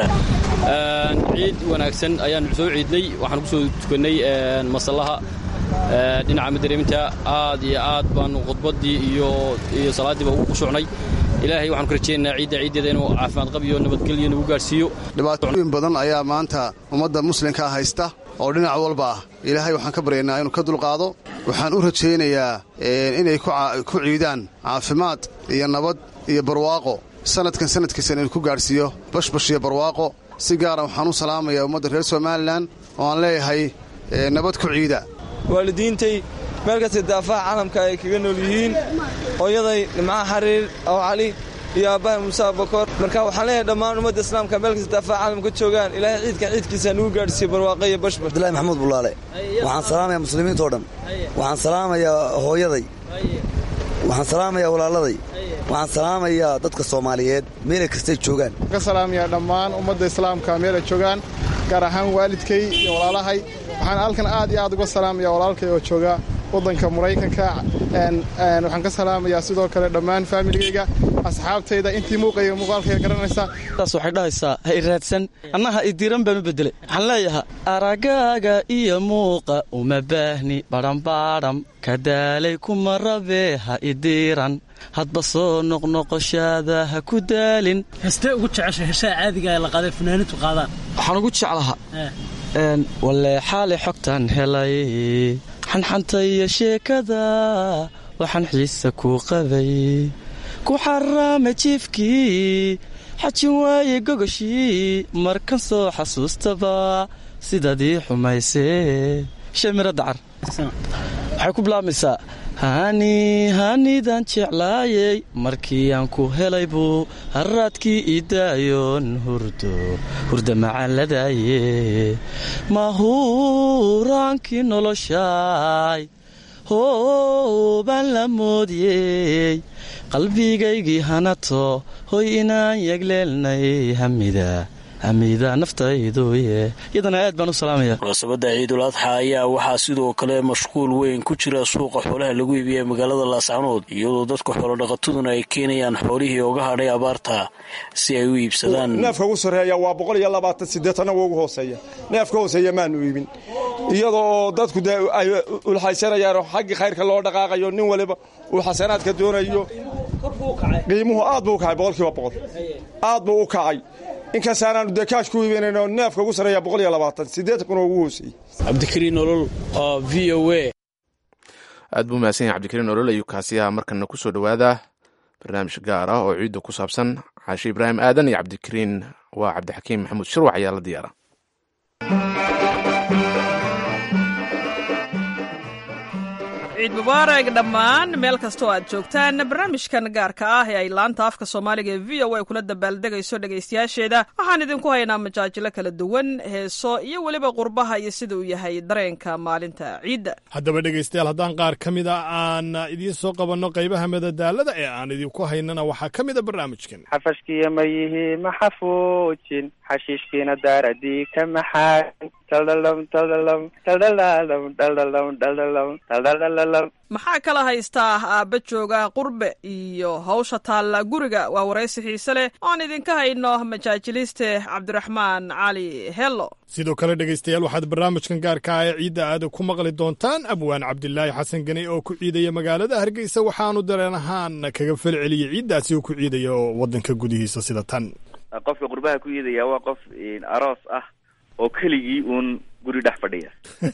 ciid wanaagsan ayaan soo ciidnay, waxaan ku soo tukannay masallaha dhinaca madareeminta. aad iyo aad baanu khudbaddii iyo iyo salaadiiba ugu qushucnay. ilaahay waxaan ku rajaynaynaa ciidda ciiddeeda inuu caafimaad qab iyo nabadgelyo nagu gaarsiiyo. dhibaatooyin badan ayaa maanta ummadda muslimka haysta oo dhinac walba ah. ilaahay waxaan ka baryaynaa inuu ka dulqaado. waxaan u rajaynayaa inay ku ciidaan caafimaad iyo nabad iyo barwaaqo, sanadkan sanadkiisa inuu ku gaarsiiyo bashbash iyo barwaaqo. si gaara waxaan u salaamayaa ummadda reer Somalilan oo aan leeyahay nabad ku ciida. waalidiintay meel kasta daafaha caalamka ay kaga nool yihiin, hooyaday Nimca Xariir oo Cali iyo aabbahay Muuse Bakor. marka waxaan leeyahay dhammaan ummadda islaamka meel kasta daafaha caalamka joogaan, ilaahay ciidkan ciidkiisa nagu gaarsiiyo barwaaqo iyo bashbash. Abdullaahi Maxamuud Bulaale, waxaan salaamayaa muslimiinta oo dhan, waxaan salaamayaa hooyaday, waxaan salaamayaa walaaladay, waxaan salaamayaa dadka soomaaliyeed meelay kastay joogaan ka salaamayaa dhammaan ummadda islaamka meelay joogaan gaar ahaan waalidkay iyo walaalahay waxaan halkan aad iyo aad uga salaamayaa walaalkay oo jooga waddanka maraykanka waxaan ka salaamayaa sidoo kale dhammaan faamiligayga asxaabtayda intii muuqaya muuqaalkayga garanaysa taas waxay dhahaysaa ha i raadsan annaha i diiran baan u beddelay waxaan leeyahaa aragaaga iyo muuqa uma baahni badhambaadham ka daalay kuma rabee ha i diiran hadba soo noqnoqoshaada ha ku daalin hastee ugu jecesha heshaa caadiga ee la qaaday funaaniintu qaadaan waxaan ugu jeclahaa walle xaalay xogtaan helay xanxanta iyo sheekada waxaan xiisa kuu qabay ku xaraama jiifkii xajin waaye gogoshii markan soo xasuustaba sidadii xumaysee shamira dacar waxay ku bilaabmaysaa hani hanidaan jeclaayey markii aan ku helay buu haraadkii idaayoon hurdo hurda macaaladaaye mahuuraankii noloshaay hoobaan la moodiyey qalbigaygii hanato hoy inaan yegleelnay hamida hamida naftayduye iyadana aad baan u salaamaya munaasabadda ciidul adxa ayaa waxaa sidoo kale mashquul weyn ku jira suuqa xoolaha lagu iibiya magaalada laascanood iyadoo dadka xoolodhaqataduna ay keenayaan xoolihii oga hadhay abaarta si ay u iibsadaan neefka ugu sarreeya waa boqol iyo labaatan sideed anagu ugu hooseeya neefka hooseeya maanu iibin iyadoo dadku de ay ulxaysanayaan xaggii khayrka loo dhaqaaqayo nin waliba uu xasanaadka doonayo qiimuhu aad buu u kacay boqolkiiba boqol aad buu u kacay inkasaanaanu dee kaash ku iibinayno neefka ugu sarreeya boqol iyo labaatan siddeetan kun oo ugu hooseyey cabdikariin nolol oo v o a aad buu mahadsan yahay cabdikariin nolol ayuu kaasiyaha markana ku soo dhowaada barnaamij gaar ah oo ciidda ku saabsan xaashi ibraahim aadan iyo cabdikariin waa cabdixakiim maxamuud shirwac ayaa la diyaara ciid mubaarag dhammaan meel kastoo aad joogtaan barnaamijkan gaarka ah ee ay laanta afka soomaaliga ee v o a kula dabaaldegayso dhegaystayaasheeda waxaan idinku haynaa majaajilo kala duwan heeso iyo weliba qurbaha iyo sida uu yahay dareenka maalinta ciidda haddaba dhegaystayaal haddaan qaar ka mid a aan idiin soo qabanno qaybaha madadaalada ee aan idinku haynana waxaa ka mid a barnaamijkan xafashkiya ma yihi ma xafuujin xashiishkiina daaradii ka maxaain maxaa kala haystaa aabba jooga qurbe iyo hawsha taalla guriga waa waraysi xiise leh oan idinka hayno majaajiliste cabdiraxmaan cali hello sidoo kale dhegaystayaal waxaad barnaamijkan gaarka ah ee ciidda aada ku maqli doontaan abwaan cabdilaahi xasan gani oo ku ciidaya magaalada hargeysa waxaanu dareen ahaan kaga falceliyey ciiddaasi uu ku ciidayo waddanka gudihiisa sida tan qofka qurbaha ku ciidaya waa qof aroos ah oo keligii uun guri dhex fadhiya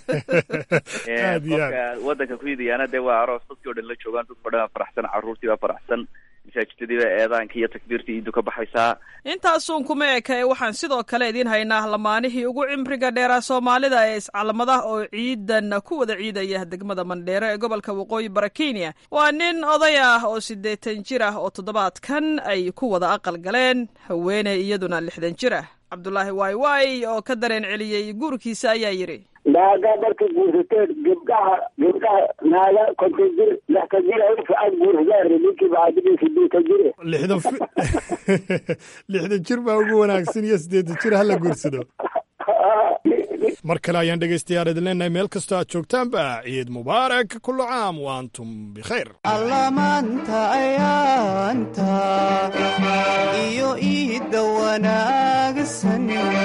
qofka waddanka ku yidayaana dee waa aroos dadkii o dhan la joogaan dadka o dhan baa faraxsan carruurtii baa faraxsan masaajidadii baa eedaanka iyo takbiirtii iidu ka baxaysaa intaasuun kuma eka ee waxaan sidoo kale idiin haynaa lamaanihii ugu cimriga dheeraa soomaalida ee iscalamadah oo ciidan ku wada ciidaya degmada mandheero ee gobolka waqooyi bara kenya waa nin oday ah oo siddeetan jir ah oo toddobaadkan ay ku wada aqal galeen haweeney iyaduna lixdan jir ah cabdulaahi waay waay oo ka dareen celiyey guurkiisa ayaa yidhi naaga marka guursateen gabdhaha gabdhaha naaga konton jir lixtan jir aad guursadaan ninkii bacadigi sideetan jir lixdan lixdan jir baa ugu wanaagsan iyo siddeetan jir hala guursado mar kale ayaan dhegaystayaal idin leenahay meel kastoo aad joogtaanba ciid mubaarak kullu caam wa antum bikhayr allamaanta ayaanta iyo iidda wanaagsan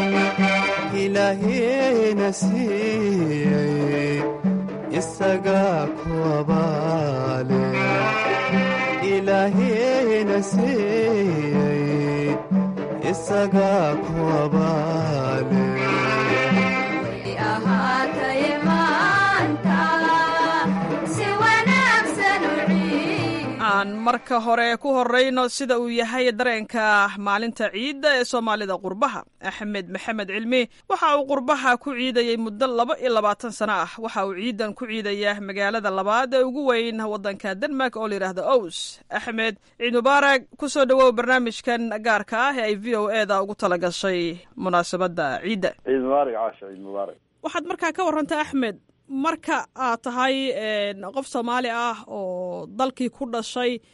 ilaahena siiyey isagaa ku abaale ilaahena siiyey isagaa ku abaale aan marka hore ku horrayno sida uu yahay dareenka maalinta ciidda ee soomaalida qurbaha axmed maxamed cilmi waxa uu qurbaha ku ciidayey muddo laba iyo labaatan sano ah waxa uu ciidan ku ciidaya magaalada labaad ee ugu weyn waddanka denmark oo layidhaahdo ows axmed ciid mubaarak ku soo dhowow barnaamijkan gaarka ah ee ay v o eda ugu tala gashay munaasabadda ciidda ciid mubaarak caasha ciid mubaarak waxaad markaa ka warrantay axmed marka aad tahay qof soomaali ah oo dalkii ku dhashay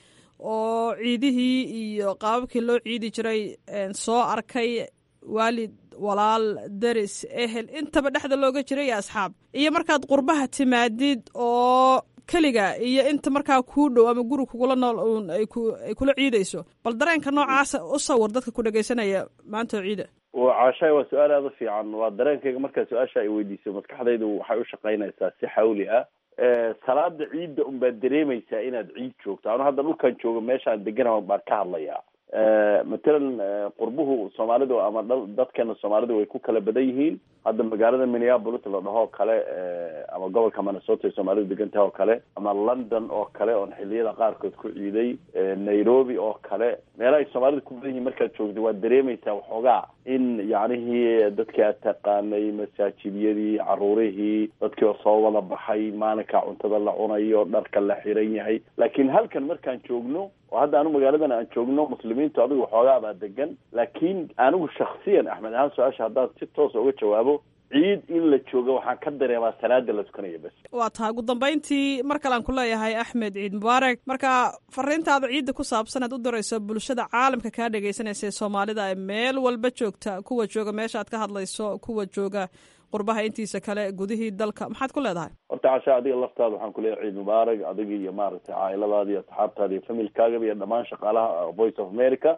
oo ciidihii iyo qaababkii loo ciidi jiray soo arkay waalid walaal deris ehel intaba dhexda looga jiray iyo asxaab iyo markaad qurbaha timaadid oo keliga iyo inta markaa kuu dhow ama guri kugula nool uun ay kula ciidayso bal dareenka noocaasa u sawir dadka ku dhegaysanaya maanta oo ciida caashaay waa su-aal aada u fiican waa dareenkayga markaa su-aasha ay weydiiso maskaxdaydu waxay u shaqaynaysaa si xawli ah salaada ciidda un baad dareemaysaa inaad ciid joogto anu hadda dhulkan joogo meeshaan degana baan ka hadlayaa matalan qurbuhu soomaalidu ama dadkeena soomaalidu way ku kala badan yihiin hadda magaalada minneapolis la dhaho kale ama gobolka minnesota ay soomaalidu degan tahay oo kale ama london oo kale oon xiliyada qaarkood ku ciiday nairobi oo kale meelaha ay soomaalidu ku badan yihiin markaad joogto waad dareemaysaa waxoogaa in yacnihii dadkii aad taqaanay masaajidyadii caruurihii dadkii oo soo wada baxay maalinka cuntada la cunayo dharka la xiran yahay laakiin halkan markaan joogno oo hadda anu magaaladan aan joogno muslimiintu adigu waxoogaa baa degan laakiin anigu shaksiyan axmed ahaan su-aasha haddaad si toosa uga jawaabo ciid in la joogo waxaan ka dareemaa salaada la tukanaya bas waa tahay ugu dambayntii mar kale aan ku leeyahay axmed ciid mubaarak marka fariintaada ciidda ku saabsan aad u dirayso bulshada caalamka kaa dhegaysanaysa ee soomaalida ee meel walba joogta kuwa jooga meesha aad ka hadlayso kuwa jooga qurbaha intiisa kale gudihii dalka maxaad ku leedahay horta casha adiga laftaada waxaan kuleeyahay ciid mubaarak adiga iyo maaragtay caailadaada iyo asxaabtaada iyo familkaagaba iyo dhammaan shaqaalaha voice of america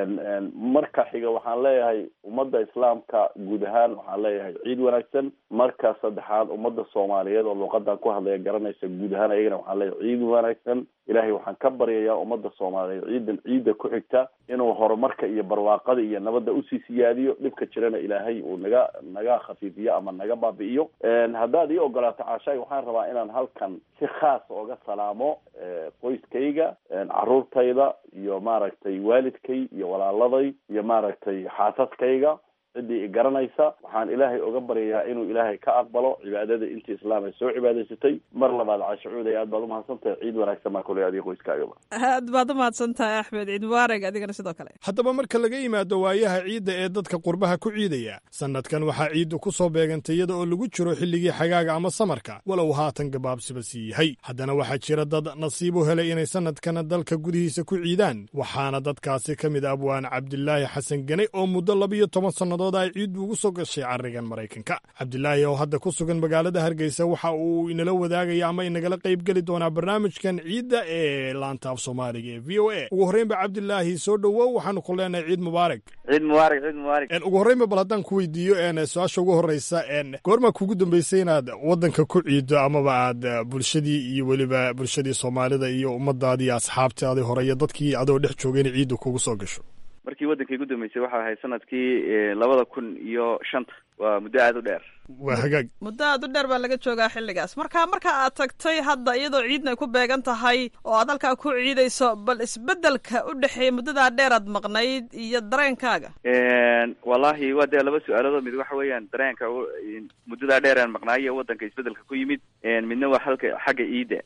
marka xiga waxaan leeyahay ummadda islaamka guud ahaan waxaan leeyahay ciid wanaagsan marka saddexaad ummadda soomaaliyeed oo luuqadan ku hadlaya garanaysa guud ahaan ayagana waxaan leeyahay ciid wanaagsan ilaahay waxaan ka baryayaa ummadda soomaaliyeed ciidan ciidda ku xigta inuu horumarka iyo barwaaqada iyo nabadda usii siyaadiyo dhibka jirana ilaahay uu naga naga khafiifiyo ama naga baabi'iyo haddaad ii ogolaato caashaay waxaan rabaa inaan halkan si khaas ooga salaamo qoyskayga caruurtayda iyo maaragtay waalidkay iyo walaaladay iyo maaragtay xaasaskayga ciddii i garanaysa waxaan ilaahay oga baryayaa inuu ilaahay ka aqbalo cibaadada intii islaam ay soo cibaadaysatay mar labaad caashacuuday aad baad umahadsan tahay ciid wanaagsan baa kuley adiga qoyskaagaba aad baad umahadsan tahay axmed ciid mubaarak adigana sidoo kale haddaba marka laga yimaado waayaha ciidda ee dadka qurbaha ku ciidaya sanadkan waxaa ciiddu ku soo beegantay iyada oo lagu jiro xilligii xagaaga ama samarka walow haatan gabaabsiba sii yahay haddana waxaa jira dad nasiib u helay inay sanadkana dalka gudihiisa ku ciidaan waxaana dadkaasi ka mid abwaan cabdilaahi xasan ganay oo muddo labiyo toban sannadood ay ciiddu ugu soo gashay carrigan maraykanka cabdilaahi oo hadda ku sugan magaalada hargeysa waxa uu inala wadaagaya ama inagala qayb geli doonaa barnaamijkan ciidda ee laanta af soomaaliga ee v o a ugu horreynba cabdilaahi soo dhowow waxaanu ku leenahay ciid mubaarak ciid mubaarak ciid mubaarak ugu horreynba bal haddaan ku weydiiyo su-aasha ugu horreysa goormaa kugu dambeysay inaad waddanka ku ciiddo amaba aad bulshadii iyo weliba bulshadii soomaalida iyo ummadaadii iyo asxaabtaadii hore iyo dadkii adoo dhex joogay inay ciidda kugu soo gasho markii waddanka igu dambeysay waxaa ahayd sanadkii labada kun iyo shanta waa muddo aada u dheer waa hagaag muddo aad u dheer baa laga joogaa xilligaas marka marka aad tagtay hadda iyadoo ciidna ay ku beegan tahay oo aad halkaa ku ciidayso bal isbedelka u dhexeeya muddadaa dheer aad maqnayd iyo dareenkaaga wallahi waa dee laba su-aaloodoo mid waxa weeyaan dareenka muddadaa dheer aan maqnaayo waddanka isbedelka ku yimid midna waa halka xagga ciidda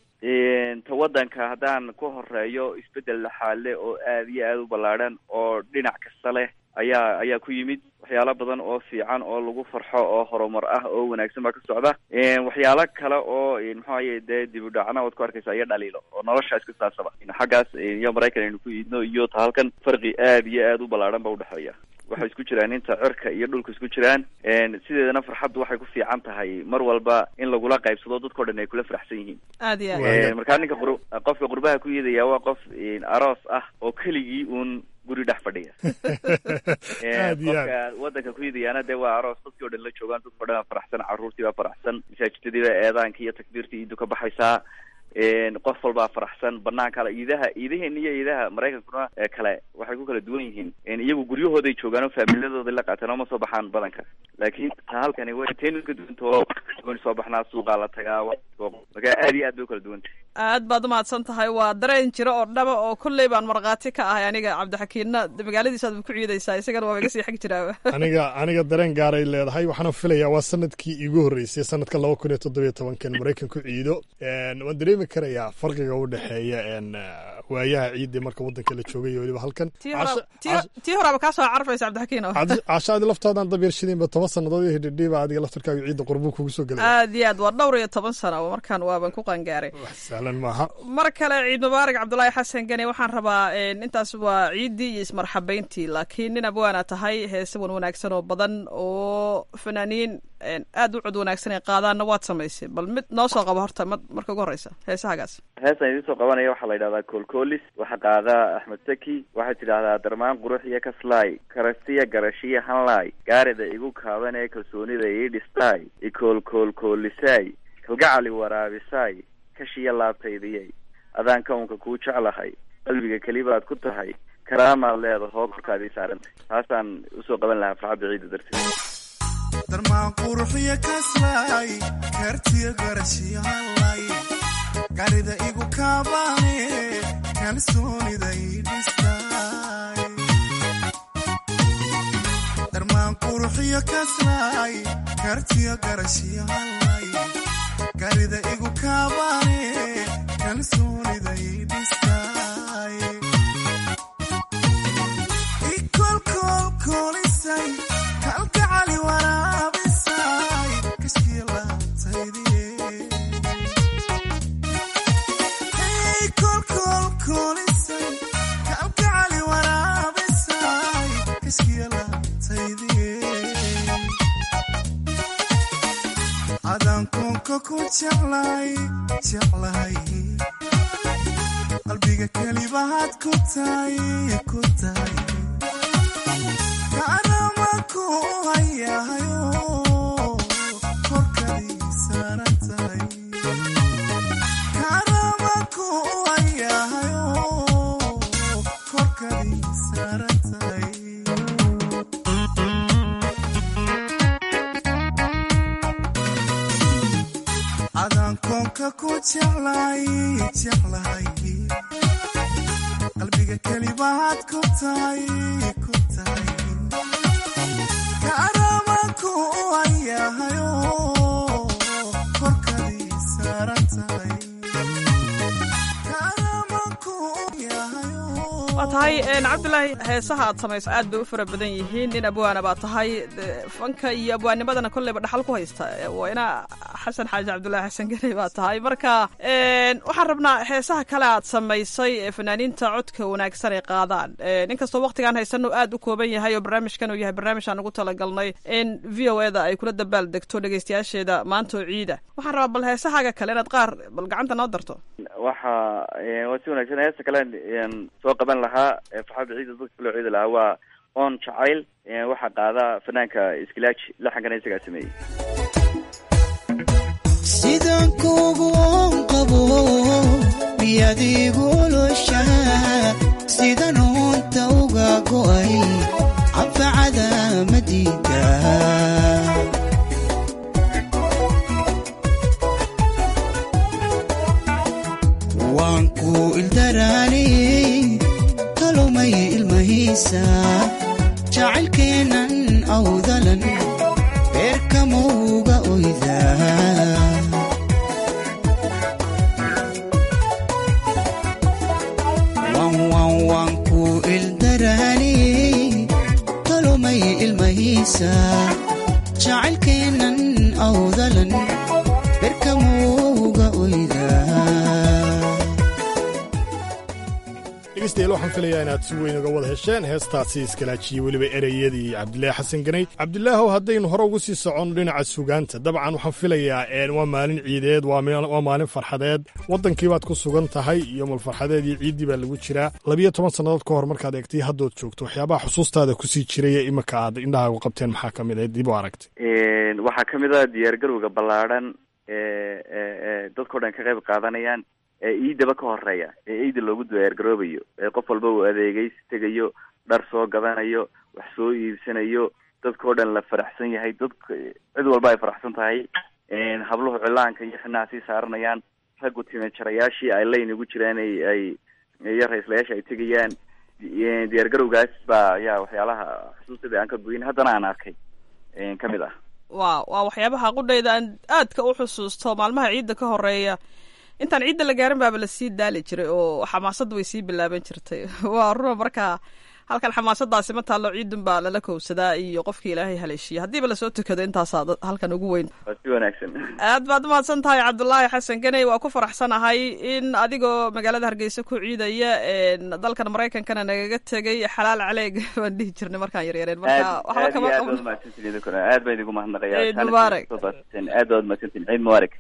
ta waddanka haddaan ku horeeyo isbedel laxaale oo aad iyo aada u ballaadhan oo dhinac kasta leh ayaa ayaa ku yimid waxyaalo badan oo fiican oo lagu farxo oo horumar ah oo wanaagsan baa ka socda waxyaalo kale oo maxaaye dee dib u dhacna waad ku arkaysa iyo dhaliilo oo nolosha iska saabsaba xaggaas iyo maraykan aynu ku iidno iyo ta halkan farqi aad iyo aada u ballaadhan ba udhexeeya waxay isku jiraan inta cirka iyo dhulka isku jiraan sideedana farxaddu waxay ku fiican tahay mar walba in lagula qaybsado dadkao dhan ay kula faraxsan yihiin aad iyo aad markaa ninka qur qofka qurbaha ku iidaya waa qof aroos ah oo keligii uun guri dhex fadhiya qofka waddanka ku iidayaana dee waa aroos dadkii o dhan la joogaan dadkao dhan baa faraxsan caruurtii baa faraxsan masaajidadii baa eedaanki iyo takbiirtii iidu ka baxaysaa qof walbaa faraxsan banaanka ale iidaha iidaheena iyo iidaha maraykankuna kale waxay ku kala duwan yihiin iyagu guryahooday joogaan oo faamiladooda la qaataan oo ma soo baxaan badanka laakiin ta halkani way taynu ka duwantao wan soo baxnaa suuqaa la tagaa markaa aad iyo aad bay u kala duwantay aad baad umahadsan tahay waa dareen jiro oo dhaba oo kolley baan markhaati ka ahay aniga cabdixakiinna magaaladiisaad ba ku ciidaysaa isagana waa iga sii xag jiraaba aniga aniga dareen gaaray leedahay waxaana filayaa waa sanadkii iigu horreysay sanadka laba kun iyo toddobiyo tobankan maraykan ku ciido waan dareemi karayaa farqiga u dhexeeya waayaha ciidda marka waddanka la joogay iyo weliba halkan tii horaaba kaa soo carfaysa cabdixakiin casha adi laftaadan dabyarshidinba toban sannadood iyo hidhidhiiba adiga laftarkaaga ciidda qurbuu kugu soo gelay aad iyo aad waa dhowr iyo toban sana markaan waaban ku qangaaray sahlan maaha. mar kale ciid mubaarak cabdulaahi xasan gane. waxaan rabaa intaas waa ciiddii iyo ismarxabayntii, laakiin nin abwaana tahay heese wan wanaagsan oo badan oo fanaaniin aad u cod wanaagsan ay qaadaanna waad samaysay. bal mid noo soo qabo horta marka ugu horeysa heesahagaas. heestan idiin soo qabanaya waxaa la yidhahdaa koolkoolis, waxaa qaadaa axmed saki, waxaad tidhaahdaa darmaan qurux iyo kaslaay, karastiya garashiya hanlaay, gaarida igu kaaban ee kalsoonida ii dhistaay, ikoolkoolkoolisaay, kalgacali waraabisaay, kashiya laabtaydiyay, adaan kawnka kuu jeclahay, qalbiga kelibaad ku tahay, karaamaad leedahoo korkaad ii saarantay. taasaan usoo qaban lahaa farxadda ciida darteed. darmaan quruxiyo kaslaay, kartiya garashiya hanlaay, gaarida igu kaabane kalsoonida ii dhistaay, darmaan quruxiyo kaslaay, kartiya garashiya hanlaay, gaarida igu kaabane kalsoonida ii dhistaay, ikolkolkolisay, kalgacali waraabisay, kashkiya laabtaydiyey, ikolkolkolisay, kalgacali waraabisay, kashkiya laabtaydiyey, adaan koonka ku jeclay jeclahay, qalbiga kelibaad ku tahay ku tahay, kaanama ku hayahayo korkadii saaran tahay, kaanama ku hayahayo korkadii saaran tahay, adaan koonka ku jeclay jeclahay, qalbiga kelibaad ku tahay ku tahay, kaanama ku hayahayo korkadii saaran tahay, kaanama ku hayahayo. waa tahay cabdulaahi, heesaha aad samayso aad bay u fara badan yihiin. nin abwaana baa tahay, fanka iyo abwaanimadana kolleyba dhaxal ku haysta. waa ina xasan xaaji cabdulaahi xasan gane baa tahay. marka waxaan rabnaa heesaha kale aad samaysay ee fanaaniinta codka wanaagsan ay qaadaan, inkastoo waqtigaan haysano aad u kooban yahay oo barnaamijkan uu yahay barnaamij aan ugu talagalnay in v o eda ay kula dabaal degto dhegeystayaasheeda maanta oo ciida. waxaan rabaa bal heesahaaga kale inaad qaar bal gacanta noo darto. waxa waa si wanaagsan. heesa kale soo qaban lahaa farxadda ciida dadka kaloo ciida lahaa waa oon jacayl, waxaa qaada fanaanka iskilaaji, laxankana isagaa sameeyey. sidaan kugu oon qabo miyaad igu oloshaa, sidan oonta uga go'ay cabfacada madiida, waan ku ildaraaniyey talumay ilmahiisa, jacaylkeennan awdalan beerkamauga oydaa, waan ku ildaraaniyey talumay ilmahiisa, jacaylkeennan awdalan beerkamauga oydaa. dhegeystayaal waxaan filayaa inaad si weyn uga wada hesheen heestaasi iskalaajiyey weliba ereyadii cabdilaahi xasan ganay. cabdilaahow, haddaynu hore ugu sii soconno dhinaca sugaanta, dabcan waxaan filayaa waa maalin ciideed, waa maalin farxadeed, waddankii baad ku sugan tahay iyo malfarxadeed iyo ciiddii baa lagu jiraa. labiyo toban sannadood ka hor markaad eegtay haddood joogto, waxyaabaha xusuustaada kusii jiraya imanka aad indhahaagu qabteen maxaa ka mid ah dib u aragtay? waxaa ka mid ah diyaargarowga ballaadhan ee dadkao dhan ka qayb qaadanayaan, ee ciidaba ka horeeya, ee ciida loogu diyaargaroobayo, ee qof walba uu adeegaysi tegayo, dhar soo gadanayo, wax soo iibsanayo, dadkao dhan la faraxsan yahay, dadka cid walba ay faraxsan tahay, habluhu cilaanka iyo xinaha sii saaranayaan, raggu timajarayaashii ay layn ugu jiraan ay iyo ra-islayaasha ay tegayaan. diyaargarowgaas baa ayaa waxyaalaha xusuustada aan ka goyin haddana aan arkay ka mid ah. wa waa waxyaabaha qudhayda aan aadka u xusuusto maalmaha ciidda ka horeeya. intaan ciidda la gaarin baaba lasii daali jiray oo xamaasadda way sii bilaaban jirtay. waa runa markaa halkan xamaasadaasi ma taallo ciidun baa lala kowsadaa iyo qofkii ilaahay haleeshiya haddiiba lasoo tukado intaasaa halkan ugu weyn waa si wanaagsan aad baad umahadsan tahay cabdulaahi xasan ganey waa ku faraxsanahay in adigoo magaalada hargeysa ku ciidaya dalkan maraykankana nagaga tegay xalaal caleeg baan dhihi jirnay markaan yaryareen marka waxba kama qaban aad baan idigu mahadnaqayaa ciid mubaarak aad baad mahadsantihiin ciid mubaarak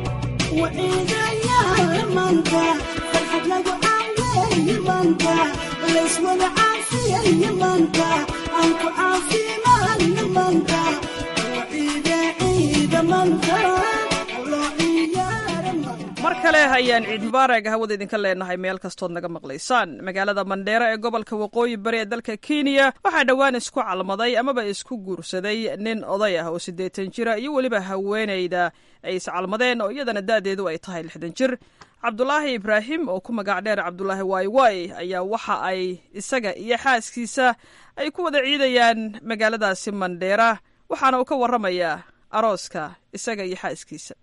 mar kale ayaan ciid mubaarak hawada idinka leenahay meel kastood naga maqlaysaan magaalada mandheero ee gobolka waqooyi bari ee dalka kenya waxaa dhowaan isku calmaday amaba isku guursaday nin oday ah oo siddeetan jira iyo weliba haweenayda ay iscalmadeen oo iyadana da'deedu ay tahay lixdan jir cabdulaahi ibraahim oo ku magac dheer cabdulaahi wayway ayaa waxa ay isaga iyo xaaskiisa ay ku wada ciidayaan magaaladaasi mandheera waxaana uu ka warramayaa arooska isaga iyo xaaskiisa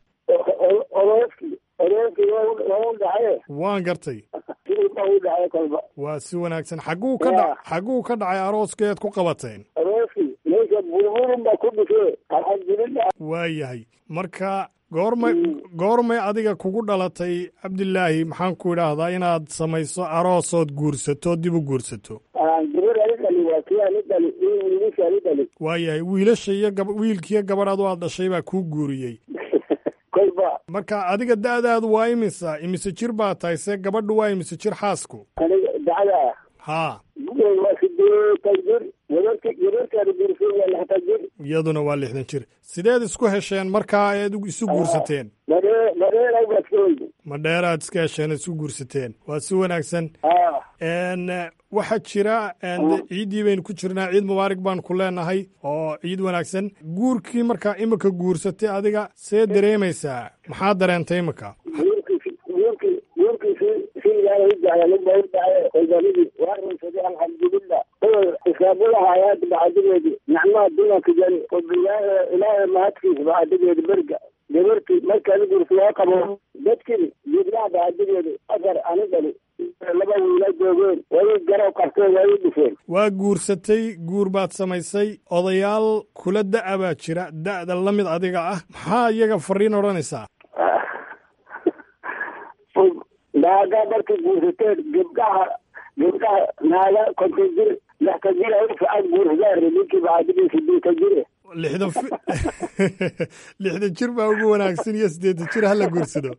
waan gartay waa si wanaagsan xagguu ka dha xagguu ka dhacay arooskeed ku qabateen waa yahay marka goormay goormay adiga kugu dhalatay cabdilaahi maxaan ku idhaahdaa inaad samayso aroosood guursato dib u guursato waa yahay wiilasha iyo wiilkiiyo gabadhaadu aad dhashay baa kuu guuriyey marka adiga da'daadu waa imisa imise jir baa tahay see gabadhu waa imise jir xaasku haa iyaduna waa lixdan jir sideed isku hesheen markaa eed isu guursateen madheeraad iska hesheen isu guursateen waa si wanaagsan waxaa jira ciiddii baynu ku jirnaa ciid mubaarak baan ku leenahay oo ciid wanaagsan guurkii markaa imika guursatay adiga see dareemaysaa maxaa dareentay imika ilaahay mahadkiisa bacdigeeda berga gabartii markaadi gursa loo qabo dadkii jiblaha bacdigeeda afar ani dhali laba wiila joogeen way garow qabteen way dhufeen waa guursatay guur baad samaysay odayaal kula da'a baa jira da'da la mid adiga ah maxaa iyaga fariin odhanaysaa naaga markay guursateen gabdhaha gabdhaha naaga konton jir lixtan jir ay ficad guursadaan ninkii bacdigiisa sideetan jire lixdan lixdan jir baa ugu wanaagsan iyo siddeetan jir hala guursado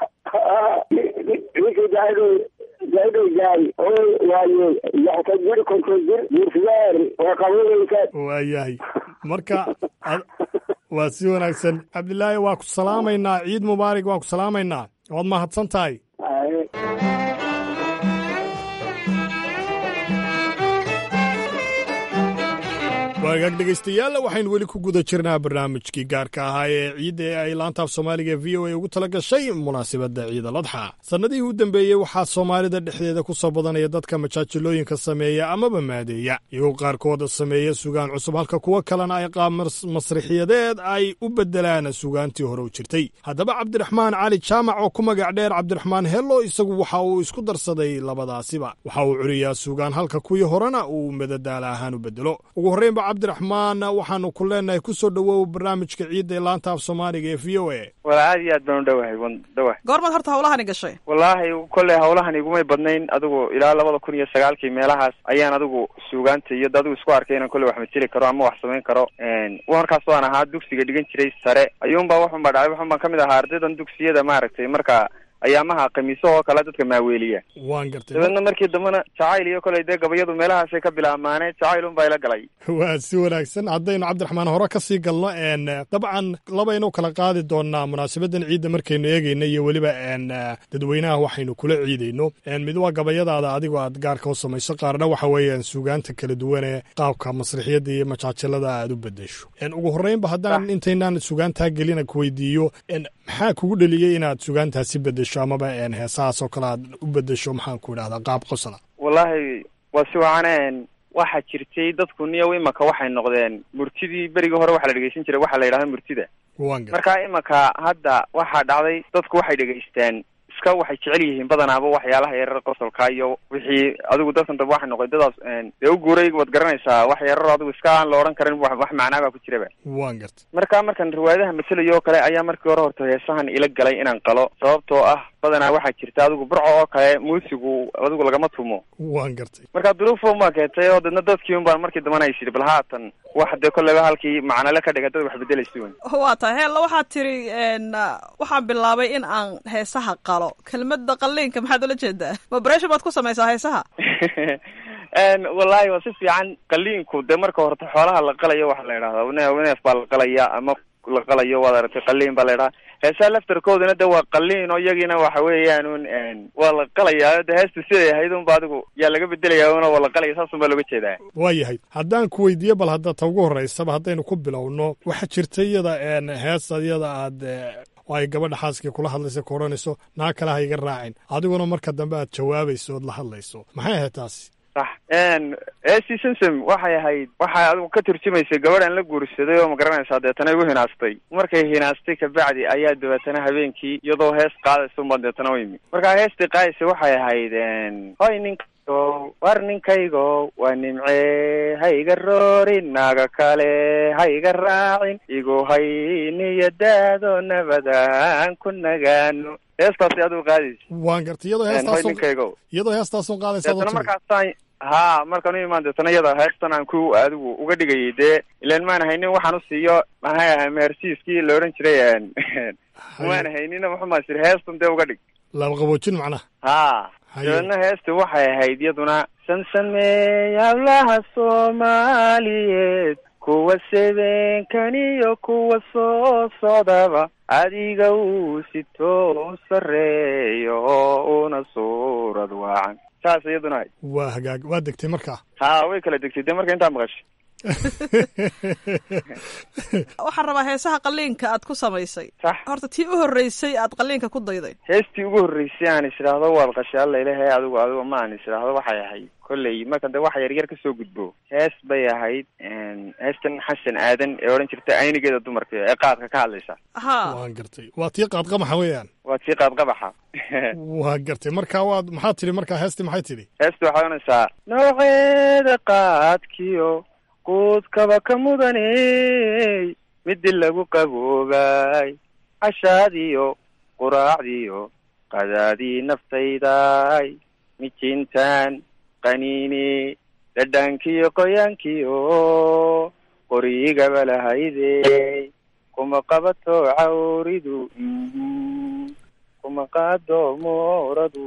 ninkii daado daado jaay oo waaye lixtan jir konton jir guursadaan waa qabanaysaa waa yahay marka waa si wanaagsan cabdilaahi waa ku salaamaynaa ciid mubaarak waan ku salaamaynaa waad mahadsan tahay waagaag dhegaystayaal waxaynu weli ku guda jirnaa barnaamijkii gaarka ahaa ee ciidda ee ay laantaaf soomaaliga v o a ugu tala gashay munaasabadda ciida ladxa sannadihii u dambeeyey waxaa soomaalida dhexdeeda ku soo badanaya dadka majaajilooyinka sameeya amaba maadeeya iyagoo qaarkooda sameeya sugaan cusub halka kuwo kalena ay qaab masrixiyadeed ay u beddelaan sugaantii hore u jirtay haddaba cabdiraxmaan cali jaamac oo ku magac dheer cabdiraxmaan hello isagu waxa uu isku darsaday labadaasiba waxa uu curiyaa sugaan halka kuwii horena uu madadaala ahaan u beddelo ugu horreynba cabdiraxmaan waxaanu ku leenahay kusoo dhawow barnaamijka ciidda ee laanta af soomaaliga ee v o a wala aad iyo aad baan u dhowahay wan dhawahay goormaad horta hawlahani gashay wallaahi kolley hawlahan igumay badnayn adigu ilaa labada kun iyo sagaalkii meelahaas ayaan adigu suugaanta iyo adigu isku arkay inaan kolley wax mateli karo ama wax samayn karo markaas waan ahaa dugsiga dhigan jiray sare ayuunbaa waxunbaa dhacay waxun baan ka mid ahaa ardaydan dugsiyada maaragtay marka ayaamaha khamiisahoo kale dadka maaweeliya waan gartay dabeedna markii dambena jacayl iyo koley dee gabayadu meelahaasay ka bilaamaaneen jacayl unbaa ila galay waa si wanaagsan haddaynu cabdiraxmaan hore ka sii galno n dabcan labaynu kala qaadi doonaa munaasabadan ciidda markaynu eegayno iyo weliba n dadweynaha waxaynu kula ciidayno mid waa gabayadaada adigoo aad gaarka u samayso qaarna waxa weeyaan suugaanta kala duwan ee qaabka masrixiyadda iyo majaajilada aad u bedesho ugu horreynba haddaan intaynaan suugaantaa gelina kuweydiiyo maxaa kugu dheliyey inaad suugaantaasi bedesho amaba heesahaas oo kale aad u bedesho maxaan ku idhahdaa qaab qosla wallaahi waa si wacaneen waxaa jirtay dadku niyow imaka waxay noqdeen murtidii berigii hore waxaa la dhegeysan jiray waxaa la yidhahda murtida marka imaka hadda waxaa dhacday dadku waxay dhegaystaan iska waxay jecel yihiin badanaaba waxyaalaha yarar qosolka iyo wixii adigu dadkan daba waxay noqday dadaas dee u guuray waad garanaysaa wax yarar adigu iska aan la odhan karin wax wax macnaa baa ku jiraba waan gartay marka markan riwaayadaha matelayo oo kale ayaa markii hore horta heesahan ila galay inaan qalo sababtoo ah badanaa waxaa jirta adigu burco oo kale muusigu adigu lagama tumo waan gartay marka duruufo ma keentay oo dadna dadkii un baan markii dambana aysidhi bal haatan wax dee kolleyba halkii macnale ka dhiga dad wax bedelaysi wen waa tahay heella waxaad tiri waxaan bilaabay in aan heesaha qalo kelmadda qalliinka maxaad ula jeedaa vibration baad ku samaysaa heesaha wallahi waa si fiican qalliinku dee marka horta xoolaha la qalayo waxaa la yidhahdaa neef neef baa la qalaya ama la qalayo waad aragtay qalliin baa la yidhaha heesaha laftarkoodana de waa qalliin oo iyagiina waxa weeyaan un waa la qalayaa de heesta siday ahayd unba adigu yaa laga bedelaya una waa la qalaya saasun baa looga jeedaa waa yahay haddaan ku weydiiyo bal hadda ta ugu horreysaba haddaynu ku bilowno waxaa jirta iyada hees iyada aad oo ay gabadha xaaskii kula hadlaysa ku odhanayso naa kale ha iga raacin adiguna marka dambe aad jawaabayso ood la hadlayso maxay ahayd taasi sax esi simsim waxay ahayd waxay adigu ka turjumaysay gabadhan la guursaday oo ma garanaysaa deetana igu hinaastay markay hinaastay kabacdi ayaa dabeetana habeenkii iyadoo hees qaadaysa unbaa deetana u yimi markaa heestii qaadaysa waxay ahayd hoy ninkaygo war ninkaygo waa nimcee ha iga roorin naaga kale ha iga raacin igu hay niyadaado nabadaan ku nagaano heestaasi adigu qaadaysa waan gartay iyadoo heestaas iyadoo heestaasun qaadaysa deetana markaasaan ha markaan u imaan deetana iyada heestan aan ku adigu uga dhigayay dee ilaan maan haynin waxaan u siiyo maxay ahay mehersiiskii la odhan jiray maan haynina muxumaa sir heestan dee uga dhig laba qaboojin macnaha ha dabeedna heesta waxay ahayd iyaduna sansameey hablaha soomaaliyeed kuwa sebeenkan iyo kuwa soo socdaba adiga uu sitoo sareeyo una suurad waacan saas iyaduna ahayd waa hagaag waa degtay markaa ha way kala degtay dee marka intaa maqashay waxaan rabaa heesaha qalliinka aad ku samaysay sax horta tii u horreysay aad qalliinka ku dayday heestii ugu horreysay aan is idhaahdo waad qashay alla ilahe adigu adigu ma aan is idhaahdo waxay ahayd kolley marka de waxa yaryar kasoo gudbo hees bay ahayd heestan xasan aadan ee odhan jirta aynigeeda dumarka ee qaadka ka hadlaysa ha waan gartay waa tii qaadqabaxa weeyaan waa tii qaadqabaxa waa gartay marka waad maxaad tidhi markaa heestii maxay tidhi heesta waxaad ohanaysaa nooceeda qaadkiyo quudkaba ka mudaney midi lagu qaboobay cashaadiyo quraacdiyo qadaadii naftayday mijintaan qaniini dhadhankiyo qoyaankiyo qorigaba lahayde kuma qabato cawridu kuma qaado mooradu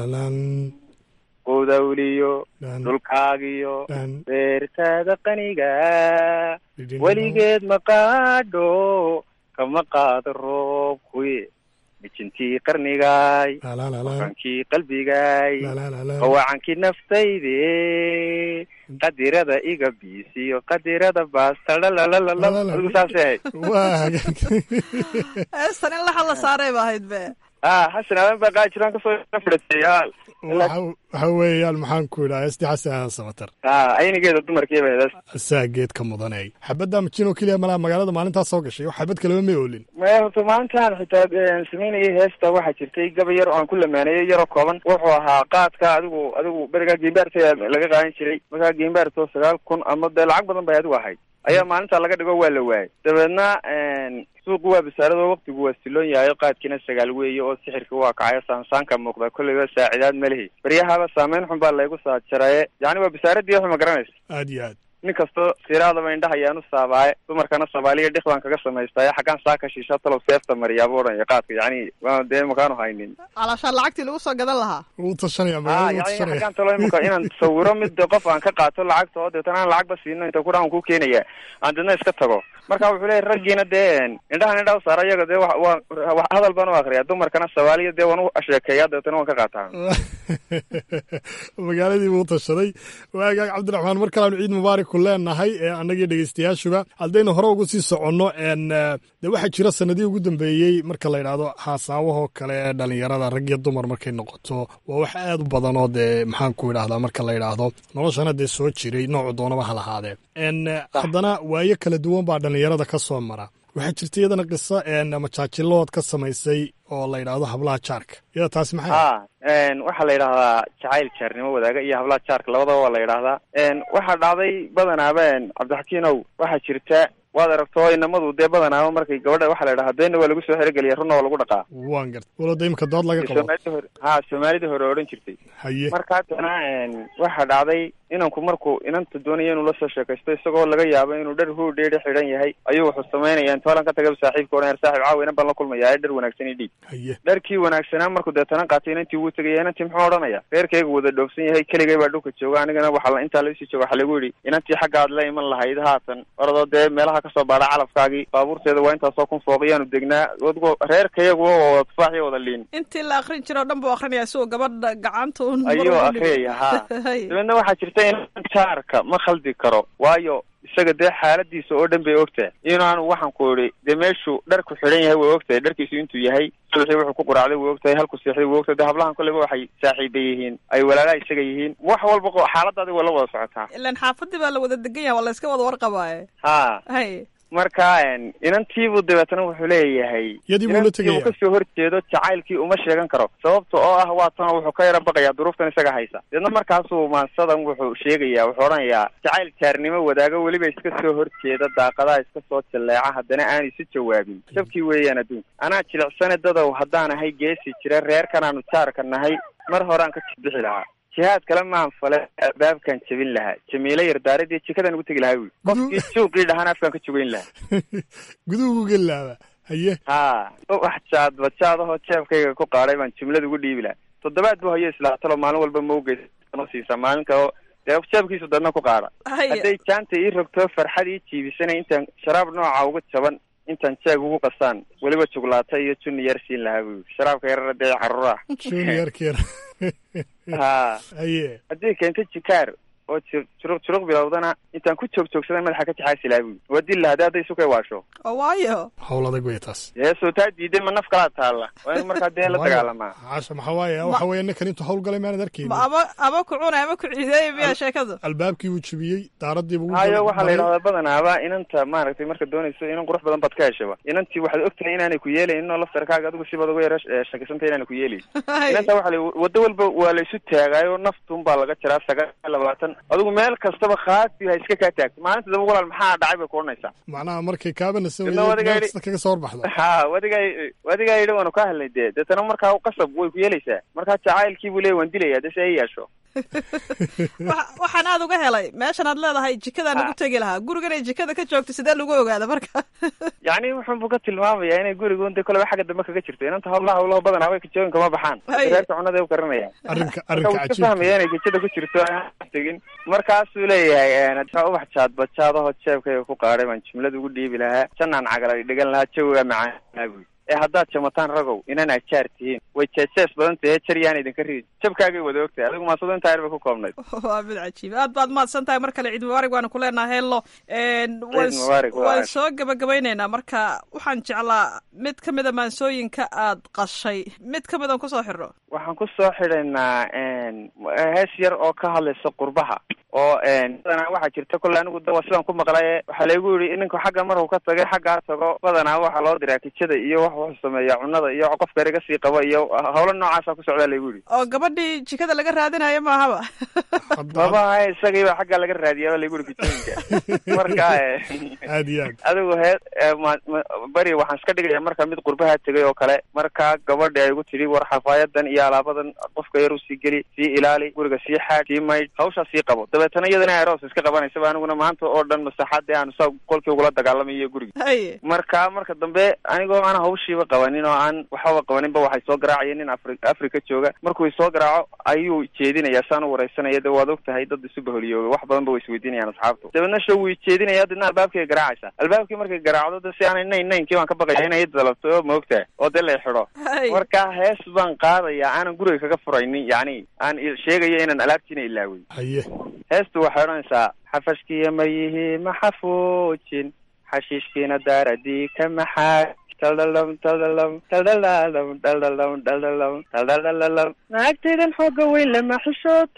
qudawliyo dhulkaagiyo beertaada qaniga weligeed maqaadho kama qaado roobkuye mijintii qarnigaay waqankii qalbigaay qawacankii naftayde qadirada iga biisiyo qadirada baastadhalalalaadigu saasay ahayd heestan in laxa la saaray ba ahayd be ah xasan aadan baa qaadi jiraan kasoo fadhatay waxa weeyaan maxaan ku idhaha heestii xasan aadan samatar ha aynigeeda dumarkiiba hees saa geed ka mudanay xabadda majinoo keliya malaa magaalada maalintaas soo gashay xabad kaleba may oolin maya horta maalintaan xitaa samaynayay heesta waxaa jirtay gaba yar oo aan ku lamaaneeyey yaroo kooban wuxuu ahaa qaadka adigu adigu berigaa geembaarta laga qaadan jiray markaa geembaarto sagaal kun ama dee lacag badan bay adigu ahayd ayaa maalintaa laga dhigo waa la waayay dabeedna suuqu waa basaaradoo waktigu waa siloon yahay qaadkiina sagaal weeye oo sixirka waa kacayo saansaanka muuqda kolleyba saacidaad ma lihi baryahaba saameyn xun baa laygu saajaraye yacni waa basaaradii waxu ma garanaysa aad iyo aad nin kastoo siraadaba indhaha ayaan u saabaaye dumarkana soomaaliya dhik baan kaga samaystaaye xaggaan saaka shiisha talow seefta mariyaaba odhanaya qaadka yacni waa dee makaanu haynin alaashaan lacagtii lagu soo gadan lahaa wuu tashanaya a yani xaggaan talo imika inaan sawiro mid qof aan ka qaato lacagta oo deetana aan lacagba siino inta kudhaan aan ku keenaya aan deedna iska tago marka wuxuu leeyahy raggiina dee indhahan indhaha u saara iyaga dee wa waa hadal baan u akriyaa dumarkana soomaaliya dee waan u sheekeeyaa deetana waan ka qaataa magaaladii buu tashaday waagaag cabdiraxmaan mar kaleanu ciid mubaarak ku leenahay ee annagii dhegeystayaashuba haddaynu hore ugu sii soconno de waxaa jira sanadihii ugu dambeeyey marka la yidhaahdo haasaawahoo kale ee dhalinyarada rag iyo dumar markay noqoto waa wax aad u badan oo dee maxaan ku idhahdaa marka la yidhaahdo noloshana dee soo jiray noocu doonaba ha lahaadee haddana waayo kala duwan baa dhalinyarada ka soo mara waxaa jirta iyadana qiso majaajilood ka samaysay oo la yidhaahdo hablaha jaarka iyada taasi maxay ha waxaa la yidhahdaa jacayl jaarnimo wadaaga iyo hablaha jaarka labadaba waa la yidhaahdaa waxaa dhacday badanaaba cabdixakiinow waxaa jirta waad aragto inamadu dee badanaaba markay gabadha waxaa la yidhahaa beenna waa lagu soo xerogeliya runna waa lagu dhaqaa waan garta walada imika dood laga qabo ha soomaalida hore odhan jirtay haye marka haddana waxaa dhacday inanku markuu inanta doonaya inuu lasoo sheekaysto isagoo laga yaabo inuu dhar huudheedha xidhan yahay ayuu wuxuu samaynaya intoolan ka tagaba saaxiibka odhan yar saaxiib caawa inan baan la kulmaya dhar wanaagsan i dhiib haye dharkii wanaagsanaa markuu deetana qaatay inantii wuu tegaya inantii muxuu odhanaya reerkayga wada dhoofsan yahay keligay baa dhulka jooga anigana waxaa intaa laisii jooga waxaa lagu yidhi inantii xagga aad la iman lahayd haatan oradoo dee meelaha kasoo baadha calafkaagii baabuurteeda waa intaasoo kun fooqiyaanu degnaa wadgo reerkayagu wada tufaax iyo wada liin intii la akrin jiro o dhan buu akrinaya si uu gabadha gacanta un ayuu akriyaya ha dabeedna waxaa jirta in jaarka ma khaldi karo waayo isaga dee xaaladiisa oo dhan bay ogtahay inaanu waxaan ku idhi dee meeshuu dharku xidhan yahay way ogtahay dharkiisu intuu yahay subaxii wuxuu ku quraacday way ogtahay halku seexday way ogtahay dee hablahan kolleyba waxay saaxiiba yihiin ay walaalaha isaga yihiin wax walba xaaladaadi waa la wada socotaa ilan xaafadii baa la wada degan yahay waa la iska wada warqabaaye ha hay marka inantiibuu dabeetana wuxuu leeyahay inantiibuu kasoo horjeedo jacaylkii uma sheegan karo sababta oo ah waa tano wuxuu ka yara baqayaa duruuftan isaga haysa deedna markaasuu maansadan wuxuu sheegayaa wuxuu odhanayaa jacayl jaarnimo wadaago weliba iska soo horjeeda daaqadaha iska soo jaleeca haddana aanay si jawaabin sabkii weeyaan adduunka anaa jilicsane dadow haddaan ahay geesi jira reerkan aanu jaarka nahay mar horaan ka jibixi lahaa jihaad kale maan fale albaabkaan jebin lahaa jamiilo yardaaradii jikadan ugu tegi lahaa wi qofkii suuqii dhahaan afkaan ka jogeyn lahaa guduhu geli lahaa haye ha wax jaad bajaadahoo jeebkayga ku qaadhay baan jumlada ugu dhiibi lahaa toddobaad buu hayo islaatalo maalin walba mawgeysano siisaa maalinka oo dee jeebkiisu dadna ku qaadha hadday jaanta ii rogto farxad ii jiibisanay intaan sharaab nooca uga jaban intaan jeeg ugu qasaan weliba juglaata iyo juni yar siin lahaa wi sharaabka yarara dee caruuraha juniorka yar ha haye haddii keento jikaar oo juruq juruq bilowdana intaan ku joog joogsadan madaxa ka jaxaasi lahaa buyi waa dil lahade hadday isukay waasho waayo hawl adag wey taas yeesoo taa diiday ma naf kalaa taalla waa inu markaa dee la dagaalamaa caasha maxaa waaye waxa weeye ninkan intuu hawl galay maanad arkayni ama ama ku cunay ama ku ciideeyay miyaa sheekadu albaabkii buu jebiyey daaradii buu hayo waxaa la yidhahdaa badanaaba inanta maaragtay marka doonayso inan qurux badan baad ka heshaba inantii waxaad ogtahay inaanay ku yeelayn oo laftarkaaga adigu sibaad uga yara shakisantay inaanay ku yeelayn inanta waxa la waddo walba waa la isu taagaayo naftuun baa laga jiraa sagaal labaatan adigu meel kastaba khaasi ha iska kaa taagto maalinta daba walaal maxaa dhacay bay ku odhanaysaa macnaha markay kaabanasa kaga soo horbaxdo ha wadigaa wadigaa yidhi waanu ka helnay dee deetana markaa qasab way ku yeelaysaa markaa jacaylkii buu leey waan dilaya dee si ay yeesho waxaan aad uga helay meeshan aad leedahay jikadaan ugu tegi lahaa gurigan ay jikada ka joogto sidee lagu ogaada marka yacni wuxuunbu ka tilmaamayaa inay gurigun de koleba xagga dambe kaga jirto inanta hawlaha hawlaha badan haway kajooyin kama baxaan reerka cunada u karinaya arrinka arrinka marka wuxuu ka fahmaya inay jikada ku jirto tegin markaasuu leeyahay ubax jaad bajaadaho jeebkayga ku qaadhay baan jumlada ugu dhiibi lahaa janaan cagala dhigan lahaa jawiga macaan buy ee haddaad jamataan ragow inan ajaar tihiin way jeejees badan tahe jar yaan idinka riid jabkaagay wada ogtahay adigu maasado intaa yar bay ku koobnayd waa mid cajiib aad baad mahadsan tahay mar kale ciid mubaarig waanu ku leenahay hello waan soo gabagabaynaynaa marka waxaan jeclaa mid ka mida maansooyinka aad qashay mid ka mid aan kusoo xidhno waxaan ku soo xidhaynaa hees yar oo ka hadlaysa qurbaha oo badanaa waxaa jirta kolle anigu da waa sidaan ku maqlaye waxaa laygu yidhi ininku xagga markuu ka tagay xaggaa tago badanaa waxaa loo diraa kijada iyo wax wuxuu sameeyaa cunada iyo qofka eriga sii qaba iyo hawlo noocaasa ku socdaa laygu yidhi oo gabadhii jikada laga raadinayo maahaba baba isagiiba xaggaa laga raadiyaba laygu yidhi kijooyinka marka aad iyo aad adigu hee beri waxaan iska dhigaya marka mid qurbaha tegay oo kale markaa gabadhi ay igu tidhi war xafaayadan iyo alaabadan qofka yar u sii geli sii ilaali guriga sii xaad sii maydh hawshaa sii qabo dabeetana iyadana aroos iska qabanaysaba aniguna maanta oo dhan masaxaadee aanu saa qolkii ugula dagaalamayo guriga marka marka dambe anigoo aan hawshiiba qabanin oo aan waxbaba qabaninba waxay soo garaacayeen nin afri africa jooga markuu soo garaaco ayuu jeedinaya saan u wareysanaya de waad og tahay dad isu baholiyooga wax badan ba way isweydiinayaan asxaabtu dabeedna show wuu jeedinaya dadna albaabkay garaacaysa albaabkii markay garaacdo de si aanay nayn naynkii baan ka baqaya inay dalabto oo ma ogtahay oo dee lay xidho marka hees baan qaadaya aanan guriga kaga furaynin yacni aan sheegayo inaan alaabtiina ilaawey haye heestu waxay odhanaysaa xafashkiiya ma yihi ma xafuujin xashiishkiina daaradii ka maxaa taldhalam taldhalam taldhalalam dhaldhalam dhaldhalam taldhalalam naagtaydan xooga weyn lama xishooto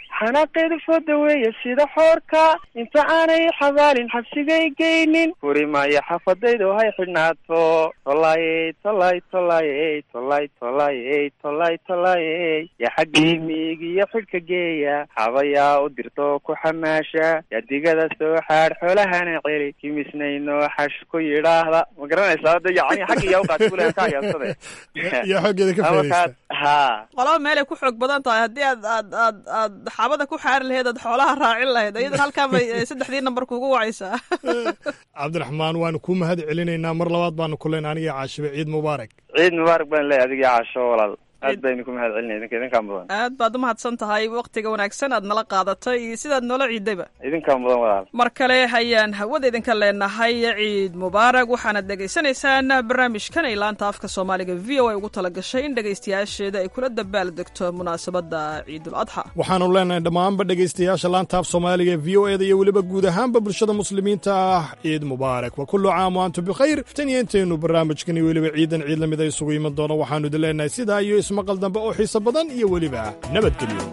xanaaqeedu fooda weeye sida xoorka inta aanay xabaalin xabsigay geynin furi maayo xafadaydu hay xidhnaato tolaayey tolay tolaayey tolay tolaayey tolay tolaayey yaa xaggii miigiyo xidhka geeya xabayaa u dirto ku xamaasha yaa digada soo xaadh xoolahana celi kimisnayno xash ku yidhaahda ma garanaysaa hadda yacni xaggiyaa u qaad kulehan ka ayaasade iyo xoggeeda ka faa'iidaysta ha qolaba meelay ku xoog badan tahay haddii aad aad aad aad xaabada ku xaari lahayd aad xoolaha raacin lahayd iyadan halkaa bay saddexdii nambar kugu wacaysaa cabdiraxmaan waanu kuu mahad celinaynaa mar labaad baanu ku leenay aniga caashibe ciid mubaarak ciid mubaarak baan leeyahay adiga caasho walaal aad baynu ku mahad celinay idinka idinkaan mudan aad baad umahadsan tahay waktiga wanaagsan aad nala qaadatay iyo sidaad noola ciidayba idinkaan mudan walaal mar kale hayaan hawada idinka leenahay ciid mubaarak waxaanad dhegaysanaysaan barnaamijkan ay laanta afka soomaaliga v o a ugu talagashay in dhegaystayaasheeda ay kula dabaal degto munaasabada ciidul adxa waxaanu leenahay dhammaanba dhegaystayaasha laanta af soomaaliga v o eda iyo weliba guud ahaanba bulshada muslimiinta ah ciid mubaarak wa kullu caam wa antum bikhayr tan iyo intaynu barnaamijkan iyo weliba ciidan ciid lamid ay isugu iman doono waxaanu idin leenahay sidaa iyo maqal dambe oo xiiso badan iyo weliba nabadgelyo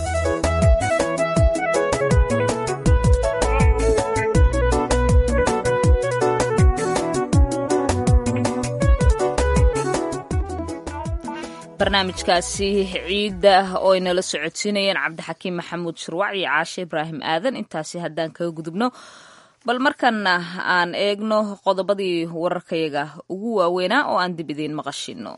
barnaamijkaasi ciidda oo ay nala socodsiinayeen cabdixakiim maxamuud shirwac iyo caashe ibraahim aadan intaasi haddaan kaga gudubno bal markana aan eegno qodobadii wararkayaga ugu waaweynaa oo aan dib idiin maqashino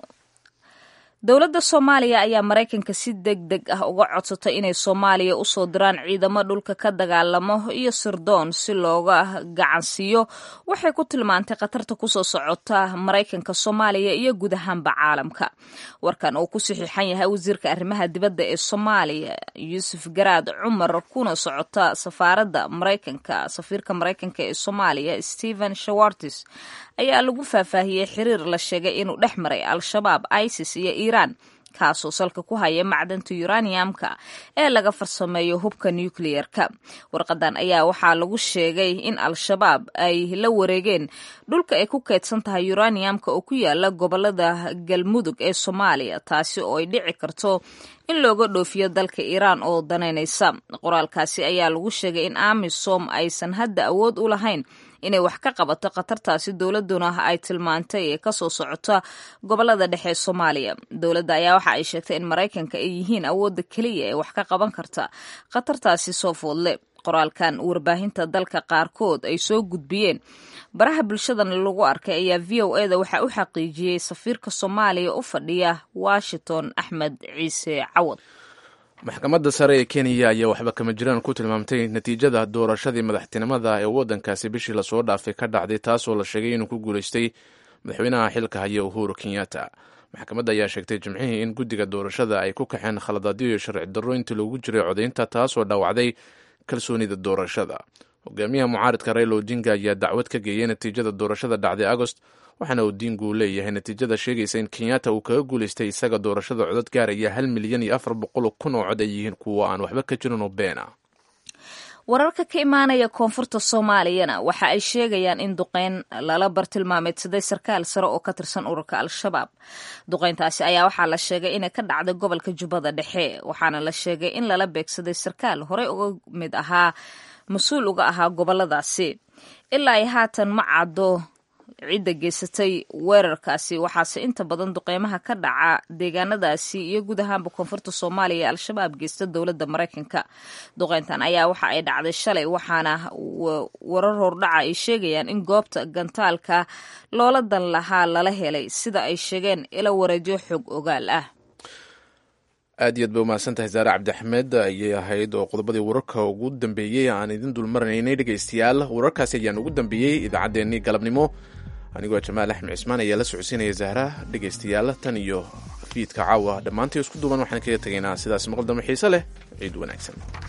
dowladda soomaaliya ayaa maraykanka si deg deg ah uga codsatay inay soomaaliya usoo diraan ciidamo dhulka ka dagaalamo iyo sirdoon si looga gacansiiyo waxay ku tilmaantay khatarta kusoo socota maraykanka soomaaliya iyo guud ahaanba caalamka warkan uu ku saxiixan yahay wasiirka arrimaha dibadda ee soomaaliya yuusuf garaad cumar kuna socota safaaradda maraykanka safiirka maraykanka ee soomaaliya stephen shawartis ayaa lagu faahfaahiyey xiriir la sheegay inuu dhex maray al-shabaab isis iyo iiraan kaasoo salka ku haya macdanta uraniumka ee laga farsameeyo hubka nucleer-ka warqadan ayaa waxaa lagu sheegay in al-shabaab ay la wareegeen dhulka ay ku keydsan tahay uraniumka oo ku yaala gobolada galmudug ee soomaaliya taasi oo ay dhici karto in looga dhoofiyo dalka iiraan oo danaynaysa qoraalkaasi ayaa lagu sheegay in amisom aysan hadda awood u lahayn inay wax ka qabato khatartaasi dowladuna ay tilmaantay ee kasoo socota gobolada dhexe ee soomaaliya dowladda ayaa waxa ay sheegtay in maraykanka ay yihiin awoodda keliya ee wax ka qaban karta khatartaasi soo foodle qoraalkan warbaahinta dalka qaarkood ay soo gudbiyeen baraha bulshadan lagu arkay ayaa v o eda waxaa u xaqiijiyey safiirka soomaaliya u fadhiya washington axmed ciise cawad maxkamadda sare ee kenya ayaa waxba kama jiraan ku tilmaamtay natiijada doorashadii madaxtinimada ee waddankaasi bishii lasoo dhaafay ka dhacday taasoo la sheegay inuu ku guulaystay madaxweynaha xilka haya uhuru kenyatta maxkamadda ayaa sheegtay jimcihii in guddiga doorashada ay ku kaxeen khaladaadyo iyo sharci darro intii loogu jiray codaynta taasoo dhaawacday kalsoonida doorashada hogaamiyaha mucaaridka raila odinga ayaa dacwad ka geeyay natiijada doorashada dhacday agost waxaana odingu leeyahay natiijada sheegaysa in kenyatta uu kaga guulaystay isaga doorashada codad gaaraya hal milyan iyo afar boqol kun oo cod ay yihiin kuwa aan waxba ka jirin oo been ah wararka ka imaanaya koonfurta soomaaliyana waxa ay sheegayaan in duqeyn lala bartilmaameedsaday sarkaal sare oo ka tirsan ururka al-shabaab duqeyntaasi ayaa waxaa la sheegay inay ka dhacday gobolka jubbada dhexe waxaana la sheegay in lala beegsaday sarkaal horey uga mid ahaa mas-uul uga ahaa goboladaasi ilaa ay haatan ma caddo cidda geysatay weerarkaasi waxaase inta badan duqeymaha ka dhaca deegaanadaasi iyo guud ahaanba koonfurta soomaaliya ee al-shabaab geysta dowladda maraykanka duqeyntan ayaa waxa ay dhacday shalay waxaana warar hordhaca ay sheegayaan in goobta gantaalka loola dan lahaa lala helay sida ay sheegeen ila wareedyo xog ogaal ah aad iyo aad bay umahadsan tahay saare cabdixamed ayay ahayd oo qodobadii wararka ugu dambeeyey aan idin dulmarnaynay dhegaystayaal wararkaasi ayaan ugu dambeeyey idaacaddeenii galabnimo anigoo jamaal axmed cismaan ayaa la socodsiinaya zahra dhegaystayaal tan iyo fiidka caawa dhammaantii isku duuban waxaan kaga tegaynaa sidaas maqal dambe xiise leh ciid wanaagsan